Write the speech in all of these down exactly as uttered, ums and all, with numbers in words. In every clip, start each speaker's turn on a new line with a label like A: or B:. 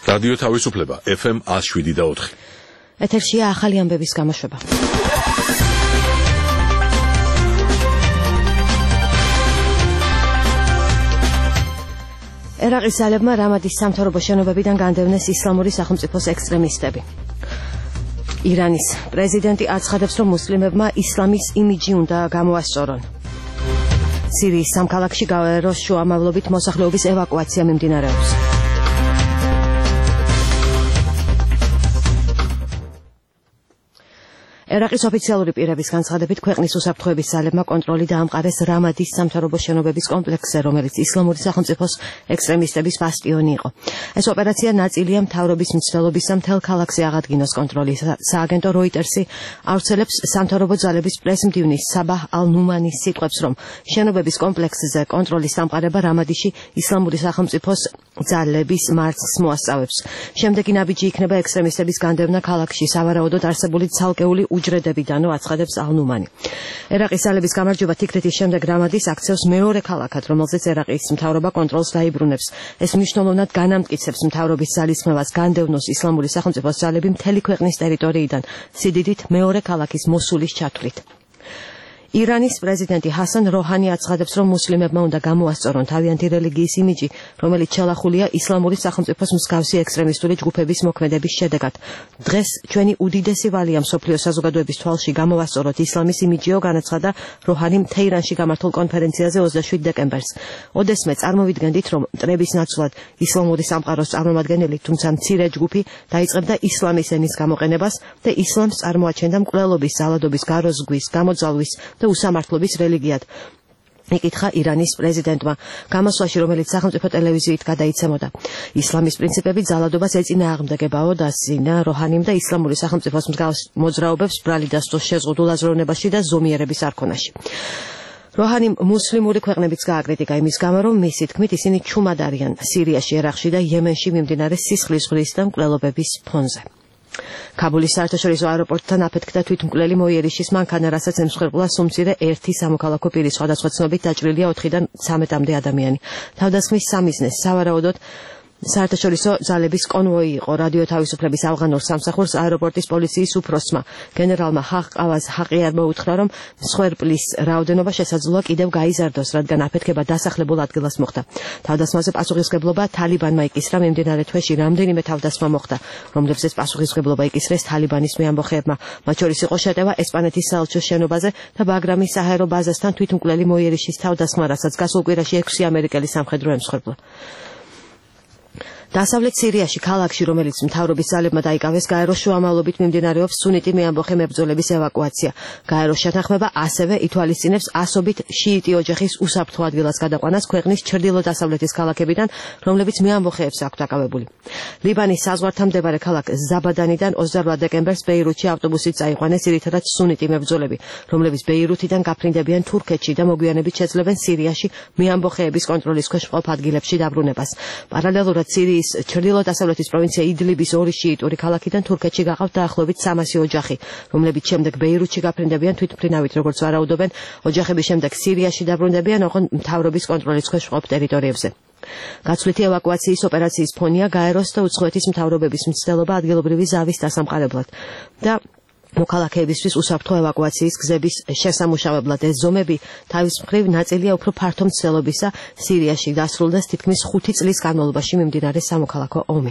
A: რადიო თავისუფლება ეფ ემ one oh seven და four.
B: ეთერშია ახალი ამბების გამოშვება. ერაყის ძალებმა რამადის სამთავრობო შენობებიდან განდევნეს ისლამური სახელმწიფოს ექსტრემისტები. ირანის პრეზიდენტი აცხადებს, რომ მუსლიმებმა ისლამის იმიჯი უნდა გამოასწორონ. სირიის სამ ქალაქში გაეროს შუამავლობით მოსახლეობის ევაკუაცია მიმდინარეობს. ერაყის ოფიციალური პირების განცხადებით, ქვეყნის უსაფრთხოების ძალებმა კონტროლი დაამყარეს რამადის სამთავრობო შენობების კომპლექსზე, რომელიც ისლამური სახელმწიფოს ექსტრემისტების ბასტიონი იყო. ეს ოპერაცია ნაწილია მთავრობის მცდელობისა მთელ ქალაქზე აღადგინოს კონტროლი. სააგენტო როიტერსი ავრცელებს სამთავრობო ძალების პრესმდივნის საბაჰ ალ-ნუმანის სიტყვებს, რომ შენობების კომპლექსზე კონტროლის დამყარება რამადიში ისლამური სახელმწიფოს ძალების მარცხს მოასწავებს. შემდეგი ნაბიჯი იქნება ექსტრემისტების განდევნა ქალაქში, სავარაუდოდ არსებული ცალკეული უჯრედებიდანო, აცხადებს ალ-ნუმანი. ერაყის ძალების გამარჯვება თიქრეთის შემდეგ რამადის აქცევს მეორე ქალაქად, რომელზეც ერაყის მთავრობა კონტროლს დაიბრუნებს. ეს მნიშვნელოვნად განამტკიცებს მთავრობის ძალისხმევას განდევნოს ისლამური სახელმწიფოს ძალები მთელი ქვეყნის ტერიტორიიდან, სიდიდით მეორე ქალაქის მოსულის ჩათვლით. ირანის პრეზიდენტი ჰასან როჰანი აცხადებს, რომ მუსლიმებმა უნდა გამოასწორონ თავიანთი რელიგიის იმიჯი, რომელიც შელახულია ისლამური სახელმწიფოს მსგავსი ექსტრემისტული ჯგუფების მოქმედების შედეგად. დღეს ჩვენი უდიდესი ვალია მსოფლიო საზოგადოების თვალში გამოვასწოროთ ისლამის იმიჯიო, განაცხადა როჰანიმ თეირანში გამართულ კონფერენციაზე ოცდაშვიდ დეკემბერს. ოდესმე წარმოვიდგენდით, რომ მტრების ნაცვლად ისლამური სამყაროს წარმომადგენელი, თუმცა მცირე ჯგუფი დაიწყებდა ისლამის ენის გამოყენებას და ისლამს წარმოაჩენდა მკვლელობის, ძალადობის, გაროზგვის, გამოძალვის და უსამართლობის რელიგიად. იკითხა ირანის პრეზიდენტმა გამოსვლაში, რომელიც სახელმწიფო ტელევიზიით გადაიცემოდა. ისლამის პრინციპები ძალადობას ეწინააღმდეგებაო, დასძინა როჰანიმ და ისლამური სახელმწიფოს მსგავს მოძრაობებს ბრალი დასწოს შეზღუდულ აზროვნებაში და ზომიერების არქონაში. როჰანიმ მუსლიმური ქვეყნებიც გააკრიტიკა იმის გამო, რომ მისი თქმით ისინი ჩუმად არიან სირიაში, ერაყში და იემენში მიმდინარე სისხლის ზღვრის და მკვლელობების ფონზე. ქაბულის საერთაშორისო აეროპორტთან აფეთქდა თვითმკვლელი მოიერიშის მანქანა, რასაც ემსხვერპლა სუმცირე ერთი სამოქალაქო პირი, სხვადასხვა ცნობით დაჭრილია ოთხიდან ცამეტამდე ადამიანი. თავდასხმის სამიზნეს სავარაუდოდ საერთაშორისო ძალების კონვოი იყო. რადიო თავისუფლების ავღანურ სამსახურს აეროპორტის პოლიციის უფროსმა გენერალმა ჰაყავაზ ჰაყიარმა უთხრა, რომ მსხვერპლის რაოდენობა შესაძლოა კიდევ გაიზარდოს, რადგან აფეთქება დასახლებულ ადგილას მოხდა. თავდასხმაზე პასუხისმგებლობა თალიბანმა იკისრა. მიმდინარე თვეში რამდენიმე თავდასხმა მოხდა, რომლებზეც პასუხისმგებლობა იკისრეს თალიბანის მეამბოხეებმა. მათ შორის იყო შეტევა ესპანეთის საელჩოს შენობაზე და ბაგრამის საჰაერო ბაზასთან თვითმკვლელი მოიერიშის თავდასხმა, რასაც გასულ კვირაში ექვსი ამერიკელი სამხედრო ემსხვერპლა. დასავლეთ სირიაში, ქალაქში, რომელიც მთავრობის ძალებმა დაიკავეს, გაეროს შუამავლობით მიმდინარეობს სუნიტი მეამბოხე მებრძოლების ევაკუაცია. გაეროს შეთანხმება ასევე ითვალისწინებს ასობით შიიტი ოჯახის უსაფრთხო ადგილას გადაყვანას ქვეყნის ჩრდილო-დასავლეთის ქალაქებიდან, რომლებიც მეამბოხეებს აქვთ აკავებული. ლიბანის საზღვართან მდებარე ქალაქ ზაბადანიდან ოცდარვა დეკემბერს ბეირუთში ავტობუსით წაიყვანეს ძირითადად სუნიტი მებრძოლები, რომლებიც ბეირუთიდან გაფრინდებიან თურქეთში და მოგვიანებით შეძლებენ სირიაში მეამბოხეების კონტროლის ქვეშ მყოფ ადგილებში დაბრუნებას. პარალელურად სირიის ჩრდილო-დასავლეთის პროვინცია იდლიბის ორი შიიტური ქალაქიდან თურქეთში გაყავთ დაახლოებით სამასი ოჯახი, რომლებიც შემდეგ ბეირუთში გაფრინდებიან თვითმფრინავით, როგორც ვარაუდობენ. ოჯახების შემდეგ სირიაში დაბრუნდებიან, ოღონდ მთავრობის კონტროლის ქვეშ მყოფ ტერიტორიებზე. გაცვლითი ევაკუაციის ოპერაციის ფონია გაეროს და უცხოეთის მთავრობების მცდელობა ადგილობრივი ზავის დასამყარებლად და მოქალაქეებისთვის უსაფრთხო ევაკუაციის გზების შესამუშავებლად. ეს ზომები თავის მხრივ ნაწილია უფრო ფართო მცდელობისა. სირიაში დასრულდეს თითქმის ხუთი წლის განმავლობაში მიმდინარე სამოქალაქო ომი.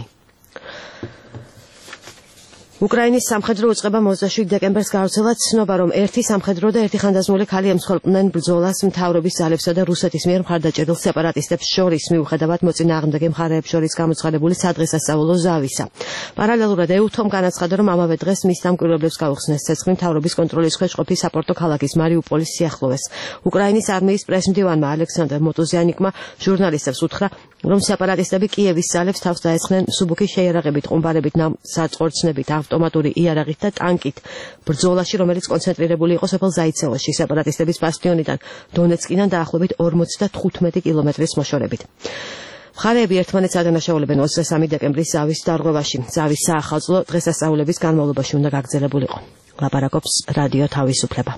B: უკრაინის სამხედრო უწყებამ ოცდაშვიდ დეკემბერს გაავრცელა ცნობა, რომ ერთი სამხედრო და ერთი ხანდაზმული ქალი ემსხვერპლნენ ბრძოლას მთავრობის ძალებსა და რუსეთის მიერ მხარდაჭერილ სეპარატისტებს შორის, მიუხედავად მოწინააღმდეგე მხარეებს შორის გამოცხადებული სადღესასწაულო ზავისა. პარალელურად ეუთომ განაცხადა, რომ ამავე დღეს მის დამკვირვებლებს გაუხსნეს ცეცხლი მთავრობის კონტროლის ქვეშ ყოფი საპორტო ქალაქის მარიუპოლის სიახლოვეს. უკრაინის არმიის პრესმდივანმა ალექსანდრ მოტუზიანიკმა ჟურნალისტებს უთხრა, რომ სეპარატისტები კიევის ძალებს თავს დაესხნენ მსუბუქი შეიარაღებით, ყუმბარებით, საწყორცნებით, ავტომატური იარაღით და ტანკით. ბრძოლაში, რომელიც კონცენტრირებული იყო სოფელ ზაიცეოში, სეპარატისტების ბასტიონიდან დონეცკიდან დაახლოებით ორმოცდათხუთმეტი კილომეტრის მოშორებით. მხარეები ერთმანეთს ადანაშაულებენ ოცდასამი დეკემბრის ზავის დარღვევაში. ზავის საახალწლო დღესასწაულების განმავლობაში უნდა გაგრძელებულიყო. ლაპარაკობს რადიო თავისუფლება.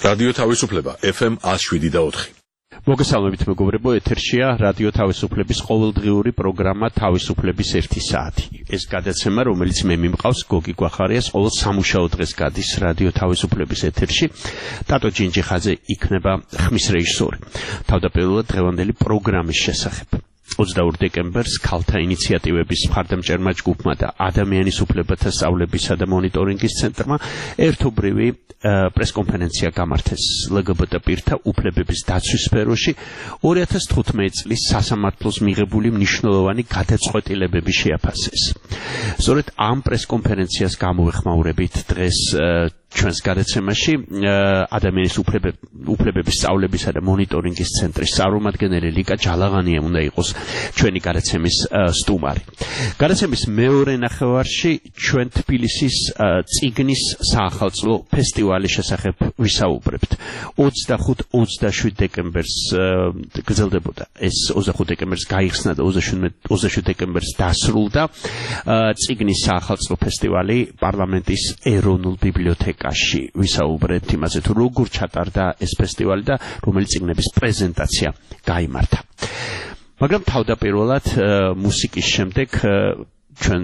A: რადიო თავისუფლება F M one oh seven point four.
C: მოგესალმებით მეგობრებო, ეთერშია რადიო თავისუფლების ყოველდღიური პროგრამა თავისუფლების ერთი საათი. ეს გადაცემა, რომელიც მე მიმყავს გოგი გვახარიას, ყოველ სამუშაო დღეს გადის რადიო თავისუფლების ეთერში. ტატო ჯინჯიხაძე იქნება ხმის რეჟისორი. თავდაპირველად დღევანდელი პროგრამის შესახებ. ოცდაორ დეკემბერს ქალთა ინიციატივების მხარდამჭერმა ჯგუფმა და ადამიანის უფლებათა სწავლებისა და მონიტორინგის ცენტრმა ერთობრივი პრესკონფერენცია გამართეს L G B T პირთა უფლებების დაცვის სფეროში ორი ათას თხუთმეტი წლის სასამართლოს მიღებული მნიშვნელოვანი გადაწყვეტილებები შეაფასეს. სწორედ ამ პრესკონფერენციას გამოვეხმაურებით დღეს ჩვენს გადაცემაში ადამიანის უფლებების სწავლებისა და მონიტორინგის ცენტრის წარმომადგენელი ლიკა ჯალაღანია უნდა იყოს ჩვენი გადაცემის სტუმარი. გადაცემის მეორე ნახევარში ჩვენ თბილისის წიგნის საახალწლო ფესტივალის შესახებ ვისაუბრებთ. ოცდახუთ ოცდაშვიდ დეკემბერს გრძელდებოდა ეს ოცდახუთ დეკემბერს გაიხსნა და ოცდაშვიდ დეკემბერს დასრულდა წიგნის საახალწლო ფესტივალი პარლამენტის ეროვნულ ბიბლიოთეკაში. ვისაუბრებთ იმაზე თუ როგორ ჩატარდა ეს ფესტივალი და რომელი წიგნების პრეზენტაცია გაიმართა. მაგრამ თავდაპირველად მუსიკის შემდეგ ჩვენ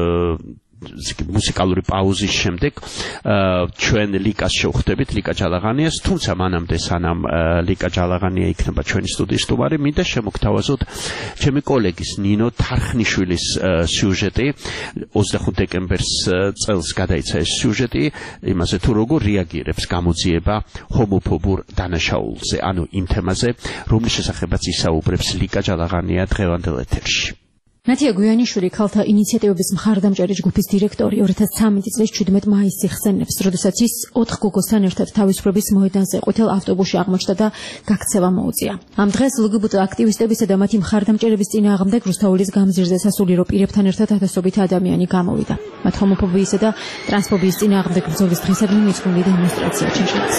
C: მუსიკალური პაუზის შემდეგ ჩვენ ლიკას შევხვდებით, ლიკა ჯალაღანიას, თუმცა მანამდე სანამ ლიკა ჯალაღანია იქნება ჩვენი სტუდიის სტუმარი, მინდა შემოგთავაზოთ ჩემი კოლეგის ნინო თარხნიშვილის სიუჟეტი. ოცდახუთ დეკემბერს წელს გადაიცა ეს სიუჟეტი იმაზე თუ როგორ რეაგირებს გამოძიება ჰომოფობურ დანაშაულზე, ანუ იმ თემაზე, რომლის შესახებაც ისაუბრებს ლიკა ჯალაღანია დღევანდელ ეთერში.
D: ნათია გვიანიშვილი ქალთა ინიციატივების მხარდამჭერი ჯგუფის დირექტორი ორი ათას ცხრამეტი წლის შვიდმეტი მაისს იხსენებს, როდესაც ის ოთხ გოგოსთან ერთად თავისუფლების მოედანზე ყვითელ ავტობუსში აღმოჩნდა და გაქცევა მოუწია. ამ დღეს L G B T აქტივისტებისა და მათი მხარდამჭერების წინააღმდეგ რუსთაველის გამზირზე სასულიერო პირებთან ერთად ათასობით ადამიანი გამოვიდა. მათ ჰომოფობიისა და ტრანსფობიის წინააღმდეგ ბრძოლის დღისადმი მიძღვნილი დემონსტრაცია ჩაჩნდეს.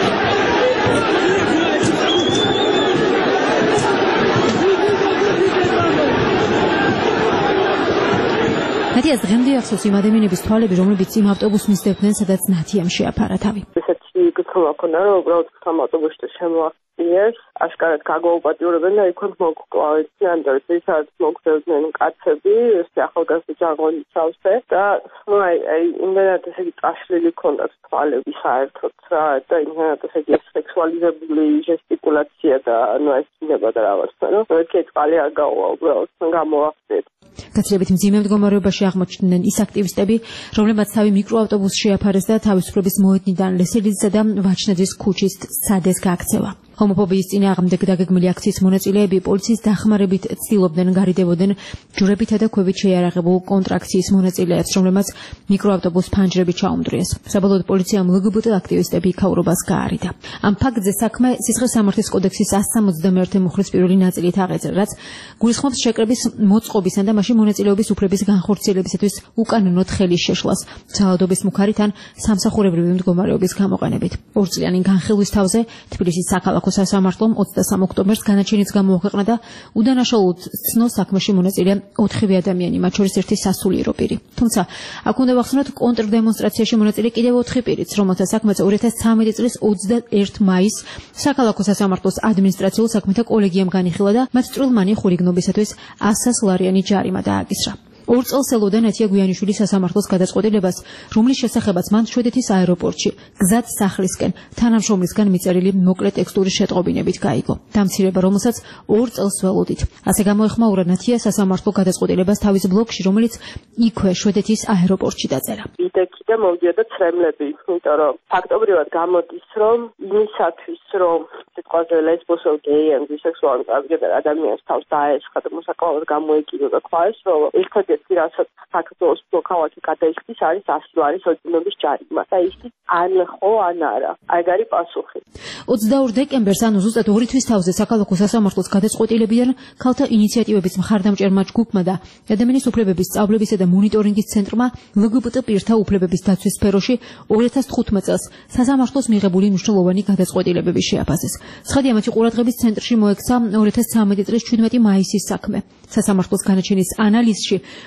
D: ნათიას დღემდე ახსოვს იმ ადამიანების თვალები, რომლებიც იმ ავტობუსს მისდევდნენ, სადაც ნათიამ შეაფარა თავი.
E: ესეთი გრძნობა ქონდა, რომ უბრალოდ ამ ავტობუსში შემოახტიეს, აშკარად გაგაუპატიურებენ და იქ მოგკლავեցიან და ისედაც მოგწევდნენ კაცები, ეს ახალგაზრდა ჯარღონი სავსე და ნუ აი აი იმდენად ესე იგი წაშლილი ქონდათ თვალები საერთოდ რა და იმდენად ესე იგი სექსუალიზებული ჟესტიკულაცია და ნუ ეს იქნება და რაღაცა, რომ ერთი წყალი არ გაუვა უბრალოდ გამოახტიეთ.
D: გაცილებით მძიმე მდგომარეობაში აღმოჩნდნენ ის აქტივისტები, რომლებმაც თავი მიკროავტობუსში შეაფარეს და თავისუფლების მოედნიდან ლესელიძისა და ვაჩნაძის ქუჩის სადეს გააქცევა. ჰომოფობიის წინააღმდეგ დაგეგმილი აქციის მონაწილეები პოლიციის დახმარებით ცდილობდნენ გარიდებოდნენ ჯვრებითა და ქვევით შეიარაღებულ კონტრაქციის მონაწილეებს, რომლებმაც მიკროავტობუს ფანჯრებით ჩაუმდრიეს. საბოლოოდ პოლიციამ L G B T აქტივისტები იქაურობას გაარიდა. ამ ფაქტზე საქმე სისხლის სამართლის კოდექსის one seventy-one მუხლის პირველი ნაწილით აღეძრა, რაც გულისხმობს შეკრების მოწყობისა და მაშინ მონაწილეობის უფლების განხორციელებისათვის უკანონოდ ხელის შეშლას, ძალადობის მუქარით ან სამსახურებრივი მდგომარეობის გამოყენებით. ორწლიანი განხილვის თავზე თბილისის საქალაქო სასამართლომ ოცდასამ ოქტომბერს განაჩენიც გამოაქვეყნა და უდანაშაულოდ ცნო საქმეში მონაწილე ოთხივე ადამიანი, მათ შორის ერთი სასულიერო პირი. თუმცა აქ უნდა ვახსენოთ კონტრდემონსტრაციაში მონაწილე კიდევ ოთხი პირიც, რომელთა საქმეც ორი ათას ცხრამეტი წლის ოცდაერთი მაისს საქალაქო სასამართლოს ადმინისტრაციულ საქმეთა კოლეგიამ განიხილა და მათ წვრილმანი ხურიგნობისათვის ასას ლარიანი ჯარიმა დააკისრა. ორ წელს ელოდა ნათია გვიანიშვილი სასამართლოს გადაწყვეტილებას, რომლის შესახებაც მან შვედეთის აეროპორტში გზად სახლისკენ თანამშრომლისგან მიწერილი მოკლე ტექსტური შეტყობინებით გაიგო. დამცირება, რომელსაც ორ წელს ველოდით. ასე გამოეხმაურა ნათია სასამართლო გადაწყვეტილებას თავის ბლოგში, რომელიც იქვე შვედეთის აეროპორტში დაწერა.
E: იდექიდან მოვიდოდა ცრემლები, იმიტომ რომ ფაქტობრივად გამოდის, რომ იმისათვის, რომ სიტყვაზე ლესბოსო, გეი, ან ბისექსუალური ტრანსგენდერ ადამიანს თავს დაესხა და მოსაკლავად გამოეკიდა და თქვა ეს, რომ ერთადერთი რასაც საქართველოს მოქალაქე გადაიხდის არის ასი ლარის ოჯახების ჯარიმა და ისიც ან ხო ან არა. აიგარი პასუხი.
D: ოცდაორ დეკემბერს, ანუ ზუსტად ორი თვის თავზე საქალაქო სასამართლოს გადაწყვეტილებიდან ქალთა ინიციატივების მხარდამჭერმა ჯგუფმა და ადამიანის უფლებების სწავლებისა და მონიტორინგის ცენტრმა L G B T პირთა უფლებების დაცვის სფეროში ორი ათას თხუთმეტი წელს სასამართლოს მიღებული მნიშვნელოვანი გადაწყვეტილებები შეაფასეს. ცხადია, მათი ყურადღების ცენტრში მოექცა ორი ათას ცხრამეტი წლის შვიდმეტი მაისის საქმე. სასამართლოს განაჩენის ანალიზში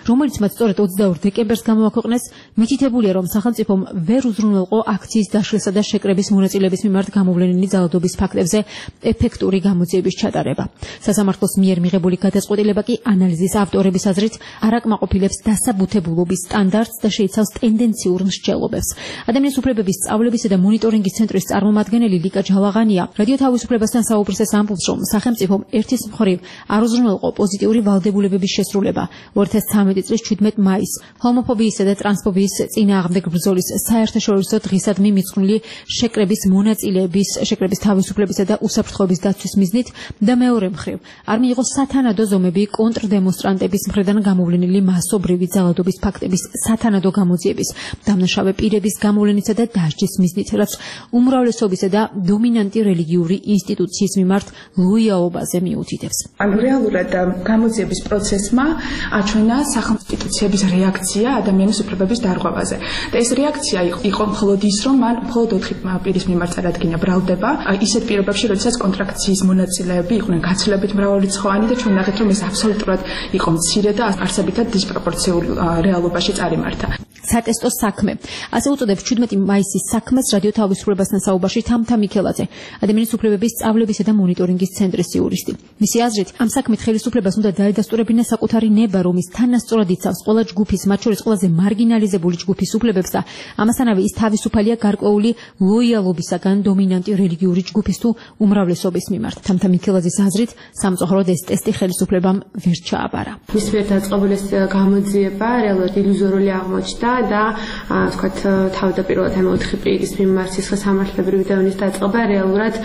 D: რომელიც მათ სწორედ ოცდაორ დეკემბერს გამოაქვეყნეს, მითითებულია, რომ სახელმწიფომ ვერ უზრუნველყო აქციის დაშლისა და შეკრების მონაწილეების მიმართ გამოვლენილი ძალადობის ფაქტებზე ეფექტური გამოძიების ჩატარება. სასამართლოს მიერ მიღებული გადაწყვეტილება კი ანალიზის ავტორების აზრით არ აკმაყოფილებს დასაბუთებულობის სტანდარტს და შეიცავს ტენდენციურ მსჯელობებს. ადამიანის უფლებების სწავლებისა და მონიტორინგის ცენტრის წარმომადგენელი ლიკა ჯავაღანია რადიო თავისუფლებასთან საუბრისას ამბობს, რომ სახელმწიფომ ერთის მხრივ არ უზრუნველყო პოზიტიური ვალდებულებების შესრულება ორი ათას ცხრამეტი წლის ჩვიდმეტ მაისს ჰომოფობიისა და ტრანსფობიის წინააღმდეგ ბრძოლის საერთაშორისო დღისადმი მიძღვნილი შეკრების მონაწილეების შეკრების თავისუფლებისა და უსაფრთხოების დაცვის მიზნით და მეორე მხრივ არ მიიღო სათანადო ზომები კონტრდემონსტრანტების მხრიდან გამოვლენილი მასობრივი ძალადობის ფაქტების სათანადო გამოძიების, დამნაშავე პირების გამოვლენისა და დასჯის მიზნით, რაც უმრავლესობისა და დომინანტი რელიგიური ინსტიტუციის მიმართ ლოიალობაზე მიუთითებს.
F: რეალურად გამოძიების პროცესმა აჩვენა სახელმწიფოების რეაქცია ადამიანის უფლებების დარღვევაზე. და ეს რეაქცია იყო მხოლოდ ის, რომ მან მხოლოდ ოთხი პირის მიმართ წარადგინა ბრალდება, ისეთ პირობებში, როდესაც კონტრაქციის მონაწილეები იყვნენ გაცილებით მრავალრიცხოვანი და ჩვენ ნახეთ, რომ ეს აბსოლუტურად იყო მცირე და არსებითად დისპროპორციულ რეალობაში წარიმართა.
D: სატესტო საქმე. ასე უწოდებს ჩვიდმეტი მაისის საქმეს რადიო თავისუფლებასთან საუბარში თამთა მიქელაძე, ადამიანის უფლებების სწავლებისა და მონიტორინგის ცენტრის იურისტი. მისი აზრით, ამ საქმით ხელისუფლებას უნდა დაედასტურებინა საკუთარი ნება, რომის თანასწორად იცავს ყველა ჯგუფის, მათ შორის ყველაზე მარგინალიზებული ჯგუფის უფლებებს და ამასთანავე ის თავისუფალია გარკვეული ლოიალობისაგან დომინანტი რელიგიური ჯგუფის თუ უმრავლესობის მიმართ. თამთა მიქელაძის აზრით, სამწუხაროდ ეს ტესტი ხელისუფლებამ ვერ ჩააბარა.
G: მის მიერ დაწყებული გამოძიება რეალურად ილუზორული აღმოჩნდა და თქვათ თავდაპირველად ამ ოთხი პირის მიმართ სისხლისამართლებრივი დევნის დაწყება რეალურად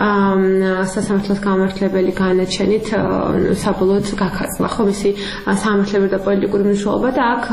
G: სასამართლოს გამართლებელი განაჩენით საბოლოოდ გაქაცლა ხო მისი სამართლებრივი და პოლიტიკური მნიშვნელობა და აქ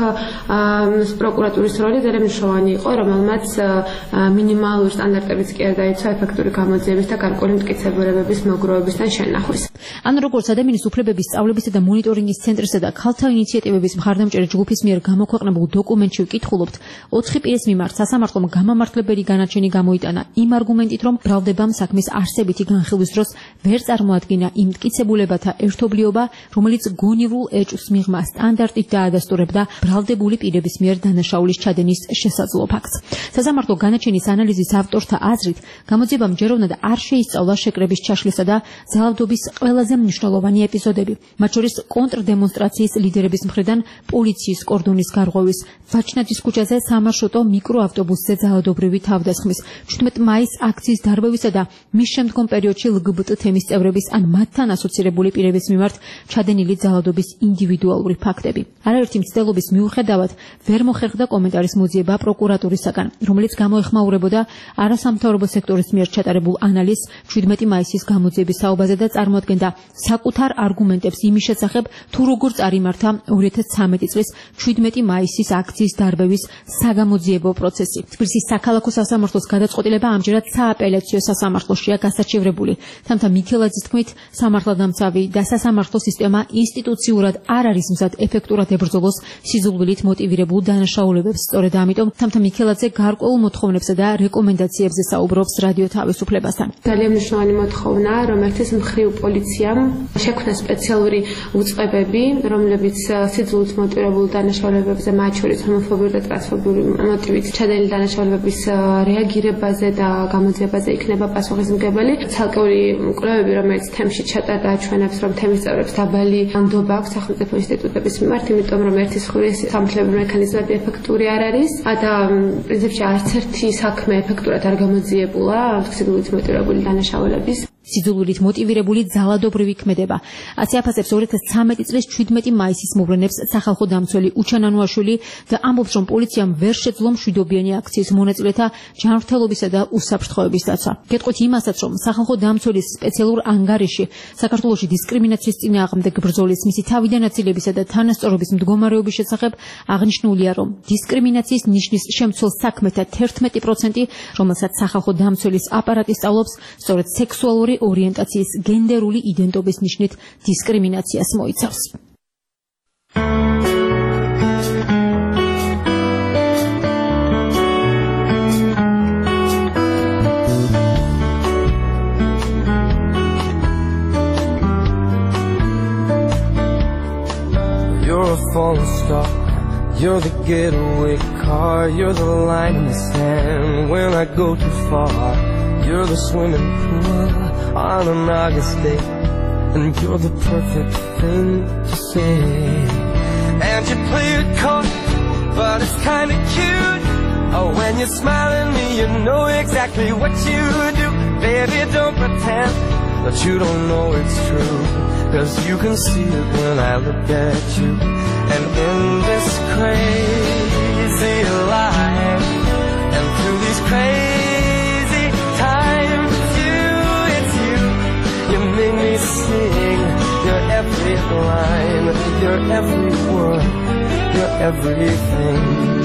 G: პროკურატურის როლი ძალიან მნიშვნელოვანი იყო, რომელმაც მინიმალური სტანდარტებიც კი არ დაიცვა ეფექტური გამოძიების და გარკვეული მტკიცებულებების მოგროვებისთან შენახვის.
D: ან როგორც ადამიანის უფლებების სწავლებისა და მონიტორინგის ცენტრისა და ქალთა ინიციატივების მხარდამჭერი ჯგუფის მიერ გამოქვეყნებულ დოკუმენტში ვკითხულობთ, ოთხი პირის მიმართ სასამართლომ გამამართლებელი განაჩენი გამოიტანა იმ არგუმენტით, რომ ბრალდებამ საქმის არსებითი განხილვის დროს ვერ წარმოადგინა იმ მტკიცებულებათა ერთობლიობა, რომელიც გონივრულ ეჭვს მიღმა სტანდარტით დაადასტურებდა ბრალდებული პირების მიერ დანაშაულის ჩადენის შესაძლო ფაქტს. სასამართლო განაჩენის ანალიზის ავტორთა აზრით, გამოძიებამ ჯეროვნად არ შეისწავლა შეკრების ჩაშლისა და ძალადობის ყველაზე მნიშვნელოვანი ეპიზოდები, მათ შორის კონტრდემონსტრაციის ლიდერების მხრიდან პოლიციის კორდონის გარღვევის, ვაჩნაძის ქუჩაზე სამარშრუტო მიკროავტობუსზე ძალადობრივი თავდასხმის, ჩვიდმეტ მაისს აქციის დარბევისა და მის შემდგომ პერიოდში ლგბტ თემის წევრების ან მათთან ასოცირებული პირების მიმართ ჩადენილი ძალადობის ინდივიდუალური ფაქტები. არაერთი მცდელობის მიუხედავად ვერ მოხერხდა კომენტარის მოძიება პროკურატურისაგან, რომელიც გამოეხმაურებოდა არასამთავრობო სექტორის მიერ ჩატარებულ ანალიზს ჩვიდმეტი მაისის გამოძიების საუბაზე და წარმოადგენდა საკუთარ არგუმენტებს იმის შესახებ, თუ როგორ წარიმართა ორი ათას ცხრამეტი წლის ჩვიდმეტი მაისის აქციის დარბევის საგამოძიებო პროცესი. თბილისის საქალაქო სასამართლოს გადაწყვეტილება ამჯერად სააპელაციო სასამართლოშია გასაჩივრებული. თამთა მიქელაძის თქმით, სამართალდამცავი და სასამართლო სისტემა ინსტიტუციურად არ არის მზად ეფექტურად ებრძოლოს სიზულვილით მოტივირებულ დანაშაულებებს. სწორედ ამიტომ თამთა მიქელაძე გარკვეულ მოთხოვნებსა და რეკომენდაციებზე საუბრობს რადიო თავისუფლებასთან.
G: ძალიან მნიშვნელოვანი მოთხოვნა, რომ ერთის მხრივ პოლიციამ შექმნა სპეციალური უწყებები, რომლებიც სიძულვილით მოტივირებულ დანაშაულებებზე, მათ შორის ჰომოფობიური და ტრანსფობიური მოტივით ჩადენილი დანაშაულებების რეაგირებაზე და გამოძიებაზე იქნება პასუხისმგებელი. ცალკეული კვლევები, რომელიც თემში ჩატარდა, აჩვენებს, რომ თემის წევრებს დაბალი ნდობა აქვს სახელმწიფო ინსტიტუტების მიმართ, იმიტომ რომ ერთის მხრივ სამართლებრივი მექანიზმები ეფექტური არ არის და პრინციპში არც ერთი საქმე ეფექტურად არ გამოძიებულა სიძულვილით მოტივირებული დანაშაულების.
D: სიძულვილით მოტივირებული ძალადობრივი ქმედება. ასე აფასებს ორი ათას ცხრამეტი წლის ჩვიდმეტი მაისის მოვლენებს სახალხო დამცველი უჩანანუაშვილი და ამბობს, რომ პოლიციამ ვერ შეძლო მშვიდობიანი აქციის მონაწილეთა ჯანმრთელობისა და უსაფრთხოების დაცვა. გეტყვით იმასაც, რომ სახალხო დამცველის სპეციალურ ანგარიში საქართველოში დისკრიმინაციის წინააღმდეგ ბრძოლის მისი თავიდანაწილებისა და თანასწორობის მდგომარეობის შესახებ აღნიშნულია, რომ დისკრიმინაციის ნიშნის შემცველ საქმეთა თერთმეტი პროცენტი, რომელსაც სახალხო დამცველის აპარატი სწავლობს, სწორედ სექსუალური ორიენტაციის გენდერული იდენტობის ნიშნით დისკრიმინაციას მოიცავს.
H: Your You're a falling star. You're the getaway car. You're the line in the sand when I go too far. You're the swimming pool on an August day, and you're the perfect thing to say. And you play it cold, but it's kinda cute. Oh, when you smile at me, you know exactly what you do. Baby, don't pretend that you don't know it's true, 'cause you can see it when I look at you. And in this crazy life, and through these crazy times, it's you, it's you. You make me sing your every line, your every word, your everything.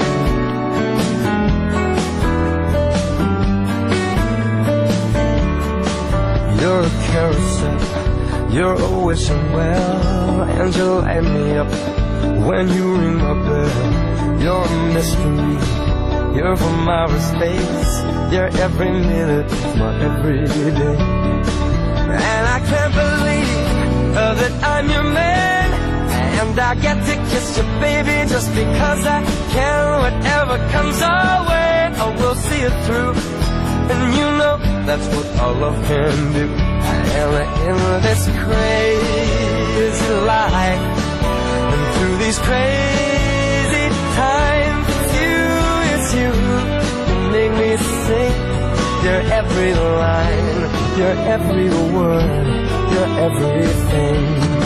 H: You're a carousel, you're a wishing well, and you light me up when you ring my bell. You're a mystery, you're from outer space. You're every minute of my everyday. And I can't believe uh, that I'm your man, and I get to kiss you, baby, just because I can. Whatever comes our way, oh, we'll see it through. And you know that's what all love can do. And in this crazy life, and through these crazy times, it's you, it's you. You make me sing your every line, your every word, your everything.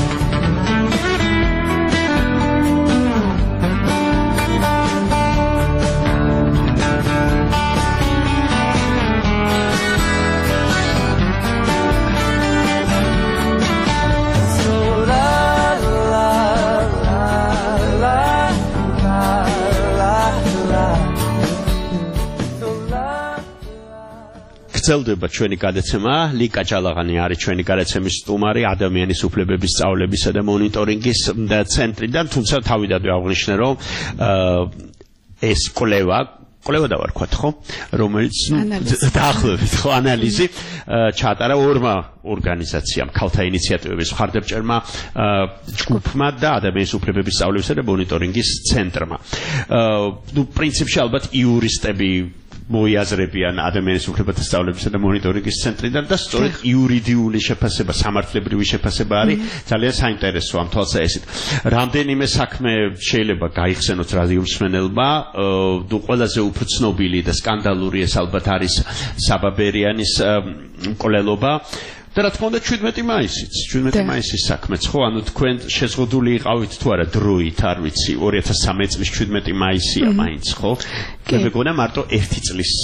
C: გრძელდება ჩვენი გადაცემა. ლიკა ჭალაღანი არის ჩვენი გადაცემის სტუმარი ადამიანის უფლებების სწავლებისა და მონიტორინგის ცენტრიდან, თუმცა თავიდანვე აღნიშნე, რომ ეს კვლევა კვლევა დავარქვათ, ხო, რომელიც დაახლოებით ხო ანალიზი ჩაატარა ორმა ორგანიზაციამ, ქალთა ინიციატივების მხარდამჭერმა ჯგუფმა და ადამიანის უფლებების სწავლებისა და მონიტორინგის ცენტრმა. ნუ პრინციპში ალბათ იურისტები მოიაზრებიან ადამიანის უფლებათა სწავლებისა და მონიტორინგის ცენტრიდან და სწორედ იურიდიული შეფასება, სამართლებრივი შეფასება არის ძალიან საინტერესო ამ თვალსაზრისით. რამდენიმე საქმე შეიძლება გაიხსენოთ რადიო მსმენელმა, ნუ ყველაზე უფრო ცნობილი და სკანდალური ეს ალბათ არის საბა ბერიანის მკვლელობა. და რა თქმა უნდა შვიდმეტი მაისიც, შვიდმეტი მაისის საქმეც, ხო, ანუ თქვენ შეზღუდული იყავით თუ არა დროით, არ ვიცი, ორი ათას სამი წლის შვიდმეტი მაისია მაინც, ხო? მე მეგონა მარტო ერთი წლის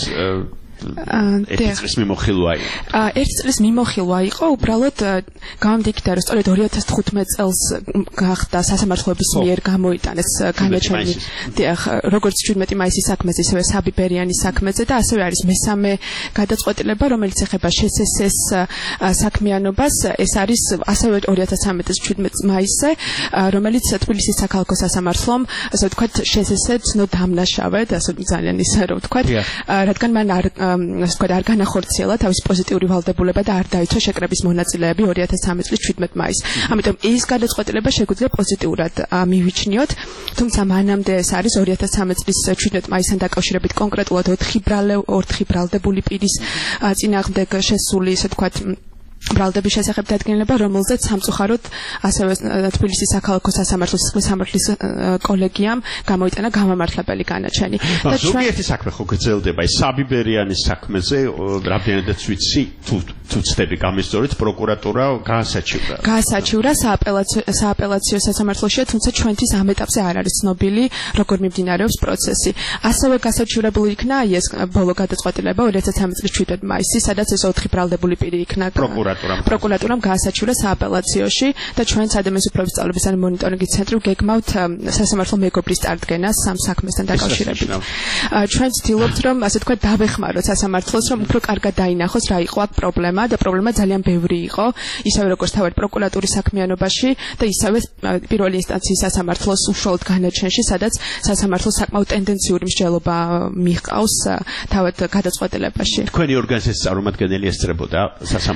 C: ერთი წლის მიმოხილვა იყო.
F: ერთი წლის მიმოხილვა იყო, უბრალოდ გამომდინარე, რომ სწორედ ორი ათას თხუთმეტ წელს გახდა სასამართლოების მიერ გამოიტანეს განაჩენი, დიახ, როგორც შვიდმეტი მაისის საქმეზე, ისევე საბი ბერიანის საქმეზე და ასევე არის მესამე გადაწყვეტილება, რომელიც ეხება შსს საქმიანობას. ეს არის ასევე ორი ათას სამი წლის შვიდმეტ მაისზე, რომელიც თბილისის საქალაქო სასამართლომ, ასე ვთქვათ, შსს ცნო დამნაშავედ, ასე ძალიან ისე რომ ვთქვათ, რადგან მან არ ასე ვთქვათ, არ განახორციელა თავის პოზიტიური ვალდებულება და არ დაიცვა შეკრების მონაწილეები ორი ათას სამი წლის შვიდმეტ მაისს. ამიტომ ეს გადაწყვეტილება შეგვიძლია პოზიტიურად მივიჩნიოთ, თუმცა მანამდე ეს არის ორი ათას სამი წლის შვიდმეტ მაისთან დაკავშირებით კონკრეტულად ოთხი ბრალდებული პირის წინააღმდეგ შესული, ასე ვთქვათ, ბრალდების შესახებ დადგენილება, რომელზეც სამწუხაროდ ასევე თბილისის საქალაქო სასამართლოს სამართლის კოლეგიამ გამოიტანა გამამართლებელი განაჩენი.
C: და ზოგიერთი საქმე ხო გრძელდება, ის საბი ბერიანის საქმეზე, რამდენადაც ვიცი, თუ თუ ცდები გამისწორეთ, პროკურატურა გაასაჩივრა.
F: გაასაჩივრა სააპელაციო სააპელაციო სასამართლოშია, თუმცა ჩვენთვის ამ ეტაპზე არ არის ცნობილი, როგორ მიმდინარეობს პროცესი. ასევე გასაჩივრებული იქნა ეს ბოლო გადაწყვეტილება ორი ათას სამი წლის შვიდმეტ მაისს, სადაც ეს ოთხი ბრალდებული პირი იქნა პროკურატურამ გაასაჩივრა სააპელაციოში და ჩვენც ადამიანის უფლებების სწავლებისა და მონიტორინგის ცენტრი გეგმავთ სასამართლო მეგობრის წარდგენას სამ საქმესთან დაკავშირებით. ჩვენ ვცდილობთ, რომ ასე ვთქვათ, დავეხმაროთ სასამართლოს, რომ უფრო კარგად დაინახოს რა იყო აქ პრობლემა და პრობლემა ძალიან ბევრი იყო, ისევე როგორც თავად პროკურატურის საქმიანობაში და ისევე პირველი ინსტანციის სასამართლოს უშუალოდ განაჩენში, სადაც სასამართლოს საკმაოდ ტენდენციური მსჯელობა მიჰყავს თავად გადაწყვეტილებაში.
C: თქვენი ორგანიზაციის წარმომადგენელი ესწრებოდა სასამართლოს თუ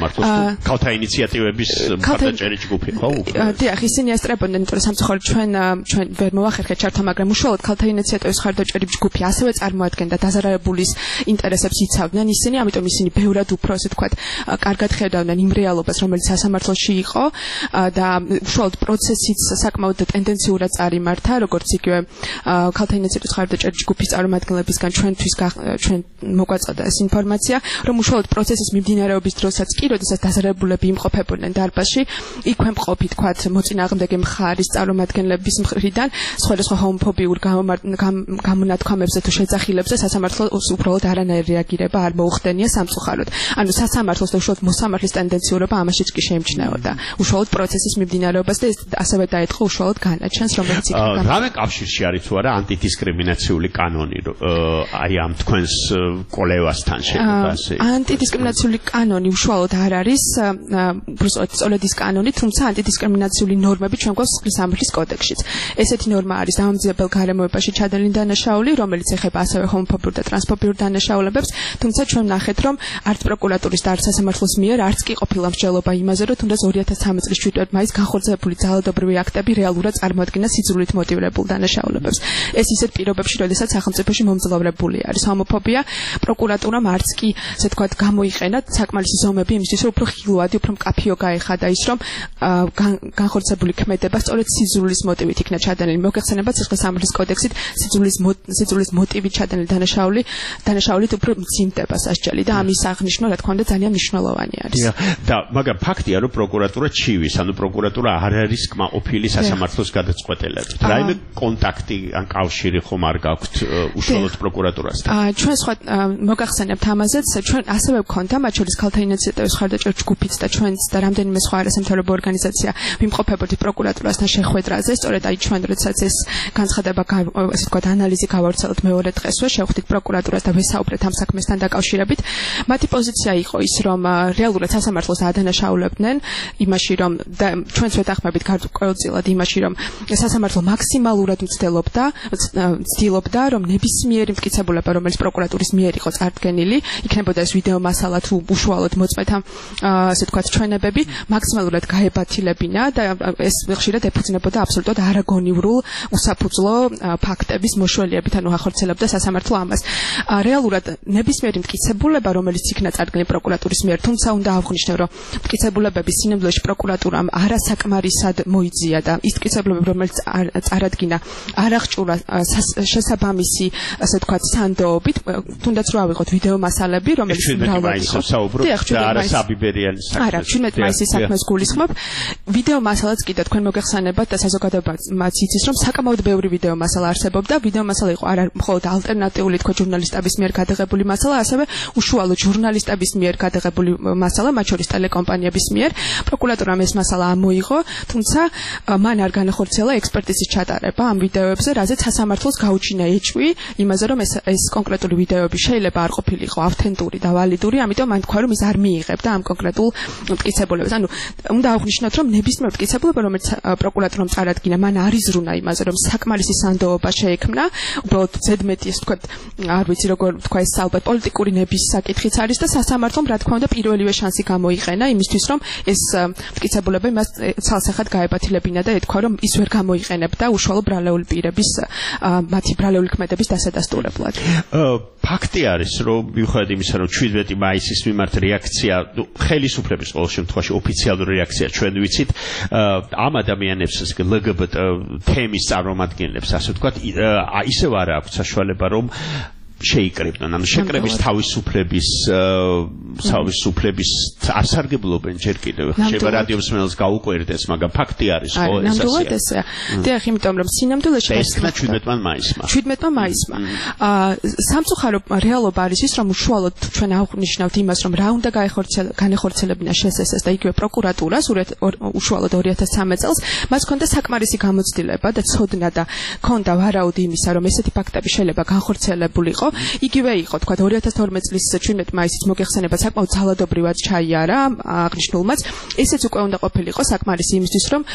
C: ქალთა ინიციატივების მხარდაჭერი ჯგუფი ხო?
F: დიახ, ისინი ესწრებოდნენ, იმიტომ რომ სამწუხაროდ ჩვენ ჩვენ ვერ მოვახერხეთ ჩართვა, მაგრამ უშუალოდ ქალთა ინიციატივის მხარდაჭერი ჯგუფი ასევე წარმოადგენდა დაზარალებულის ინტერესებს იცავდნენ ისინი, ამიტომ ისინი ბევრად უფრო ასე ვთქვათ, კარგად ხედავდნენ იმ რეალობას, რომელიც სასამართლოში იყო და უშუალოდ პროცესიც საკმაოდ ტენდენციურად წარიმართა, როგორც იგივე ქალთა ინიციატივის მხარდაჭერი ჯგუფის წარმომადგენლებისგან ჩვენთვის ჩვენ მოგვაწყდა ეს ინფორმაცია, რომ უშუალოდ პროცესის მიმდინარეობის დროსაც კი, როდესაც დაზარალებულები იმყოფებოდნენ დარბაზში, იქვე მყოფი თქვათ მოწინააღმდეგე მხარის წარმომადგენლების მხრიდან სხვადასხვა ჰომოფობიურ გამონათქვამებზე თუ შეძახილებზე სასამართლო უბრალოდ არანაირი რეაგირება არ მოუხდენია სამწუხაროდ. ანუ სასამართლოს და უშუალოდ მოსამართლის ტენდენციურობა ამაშიც კი შეიმჩნეოდა. უშუალოდ პროცესის მიმდინარეობას და ეს ასევე დაეთხო უშუალოდ განაჩენს, რომელიც იქნება.
C: რამე კავშირში არის თუ არა ანტიდისკრიმინაციული კანონი აი ამ თქვენს კოლევასთან შეიძლება ასე?
F: ანტიდისკრიმინაციული კანონი უშუალოდ არ არის, უბრალოდ სწორედ კანონი, თუმცა ანტიდისკრიმინაციული ნორმები ჩვენ გვაქვს სამართლის კოდექსშიც. ესეთი ნორმა არის დამამძიებელ გარემოებაში ჩადენილი დანაშაული, რომელიც ეხება ასევე ჰომოფობიურ და ტრანსფობიურ დანაშაულებებს, თუმცა ჩვენ ნახეთ, რომ არც პროკურატურის და არც სასამართლოს მიერ არც კი ყოფილა მსჯელობა იმაზე, რომ თუნდაც ორი ათას ცხრამეტ წლის შვიდ მაისს განხორციელებული ძალადობრივი აქტები რეალურად წარმოადგენდა სიძულვით მოტივირებულ დანაშაულებებს. ეს ისეთ პირობებში, როდესაც სახელმწიფოში მომძლავრებული არის ჰომოფობია, პროკურატურამ არც კი, ასე ვთქვათ, გამოიყენა საკმარისი ზომები იმისთვის, რომ უფრო ხილვადი, უფრო მკაფიო გაეხადა ის, რომ განხორციელებული ქმედება სწორედ სიძულვის მოტივით იქნა ჩადენილი. მოგეხსენებათ სისხლის სამართლის კოდექსით სიძულვის სიძულვის მოტივით ჩადენილი დანაშაული დანაშაულით უფრო მძიმდება სასჯელი და ამის აღნიშვნა, რა თქმა უნდა, ძალიან მნიშვნელოვანი არის.
C: და მაგრამ ფაქტია, რომ პროკურატურა ჩივის, ანუ პროკურატურა არ არის კმაყოფილი სასამართლოს გადაწყვეტილებით. რაიმე კონტაქტი ან კავშირი ხომ არ გაქვთ უშუალოდ პროკურატურასთან?
F: ჩვენ სხვა მოგახსენებთ ამაზეც, ჩვენ ასევე გვქონდა, მათ შორის ქალთა ინიციატივის მხარდაჭერი ჯგუფიც და ჩვენც და რამდენიმე სხვა არასამთავრობო ორგანიზაცია ვიმყოფებოდით პროკურატურასთან შეხვედრაზე, სწორედ აი ჩვენ როდესაც ეს განცხადება, ასე ვთქვათ, ანალიზი გავავრცელეთ მეორე დღესვე, შევხვდით პროკურატურას და ვესაუბრეთ ამ საქმესთან დაკავშირებით. მათი პოზიცია იყო ის, რომ რეალურად სასამართლოს ადანაშაულებდნენ იმაში, რომ ჩვენც ვეთანხმებით გარკვეულწილად იმაში, რომ სასამართლო მაქსიმალურად მცდელობდა, ცდილობდა, რომ ნებისმიერი მტკიცებულება, რომელიც პროკურატურის მიერ იყო წარდგენილი, იქნებოდა ეს ვიდეო მასალა თუ უშუალოდ მოწმეთა, ასე ვთქვათ, ჩვენებები, მაქსიმალურად გაებათილებინა და ეს ხშირად ეფუძნებოდა აბსოლუტურად არაგონიურულ უსაფუძვლო ფაქტების მოშველიებით, ანუ ახორციელებდა სასამართლო ამას. რეალურად ნებისმიერი მტკიცებულება, რომელიც იქნა წარდგენილი პროკურატურის მიერ, თუმცა უნდა აღვნიშნო, რომ მტკიცებულებების სინამდვილეში პროკურატურამ არასაკმარისად მოიძია და ის მტკიცებულებები, რომელიც წარადგინა, არ აღჭურვა შესაბამისი, ასე ვთქვათ, სანდოობით, თუნდაც რო ავიღოთ ვიდეო მასალები, რომელიც მრავლად იყო.
C: დიახ, არასაბიბერიანი საქმე.
F: არა, შვიდმეტი მაისის საქმეს გულისხმობ. ვიდეო მასალაც კიდე თქვენ მოგეხსენებათ და საზოგადოებაც იცის, რომ საკმაოდ ბევრი ვიდეო მასალა არსებობდა. ვიდეო მასალა იყო არა მხოლოდ ალტერნატიული თქვა ჟურნალისტების მიერ გადაღებული მასალა, ასევე უშუალოდ ჟურნალისტების მიერ გადაღებული მასალა, მათ შორის ტელეკომპანიების მიერ. პროკურატურამ ეს მასალა ამოიღო, თუმცა მან არ განახორციელა ექსპერტიზის ჩატარება ამ ვიდეოებზე, რაზეც სასამართლოს გაუჩინა ეჭვი იმაზე, რომ ეს ეს კონკრეტული ვიდეოები შეიძლება არ ყოფილიყო ავთენტური და ვალიდური, ამიტომ მან თქვა, რომ ის არ მიიღებდა ამ კონკრეტულ მტკიცებულებას. ანუ უნდა აღვნიშნოთ, რომ ნებისმიერ მტკიცებულება, რომელიც პროკურატურამ წარადგინა, მან არ იზრუნა იმაზე, რომ საკმარისი სანდოობა შეექმნა, უბრალოდ ზედმეტი, ასე ვთქვათ, არ ვიცი როგორ თქვა, ეს ალბათ პოლიტიკური ნების საკითხიც არის და სასამართლომ, რა თქმა უნდა, პირველივე შანსი გამოიყენა იმისთვის, რომ ეს მტკიცებულება იმას ცალსახად გაებათილებინა და ეთქვა, რომ ის ვერ გამოიყენებდა უშუალო ბრალეული პირების მათი ბრალეული ქმედების დასადასტურებლად.
C: ფაქტი არის, რომ მიუხედავად იმისა, რომ შვიდმეტი მაისის მიმართ რეაქცია, ну, ხელისუფლების ყოველ შემთხვევაში ოფიციალური რეაქცია ჩვენ ვიცით, ამ ადამიანებს ლ გ ბ ტ თემის წარმომადგენლებს, ასე ვთქვათ, ისევ არ აქვს საშუალება, რომ შეიკრიბნენ, ანუ შეკრების თავისუფლების თავისუფლების ასარგებლობენ ჯერ კიდევ. შეიძლება რადიო მსმენელს გაუკვირდეს, მაგრამ ფაქტი არის ხო ეს
F: ასე. დიახ, იმიტომ რომ სინამდვილეში
C: ეს შვიდმეტი მაისმა.
F: შვიდმეტი მაისმა. სამწუხარო რეალობა არის ის, რომ უშუალოდ ჩვენ აღვნიშნავთ იმას, რომ რა უნდა განეხორციელებინა შესესეს და იგივე პროკურატურას უშუალოდ ორი ათას ცხრამეტ წელს, მას ჰქონდა საკმარისი გამოცდილება და ცოდნა და ჰქონდა ვარაუდი იმისა, რომ ესეთი ფაქტები შეიძლება განხორციელებულიყო. იგივე იყო თქვა ორი ათას თორმეტ წლის ჩვიდმეტი მაისის მოგეხსენება საკმაოდ ძალადობრივად ჩაიარა აღნიშნულმაც ესეც უკვე უნდა ყოფილიყო საკმარისი იმისთვის რომ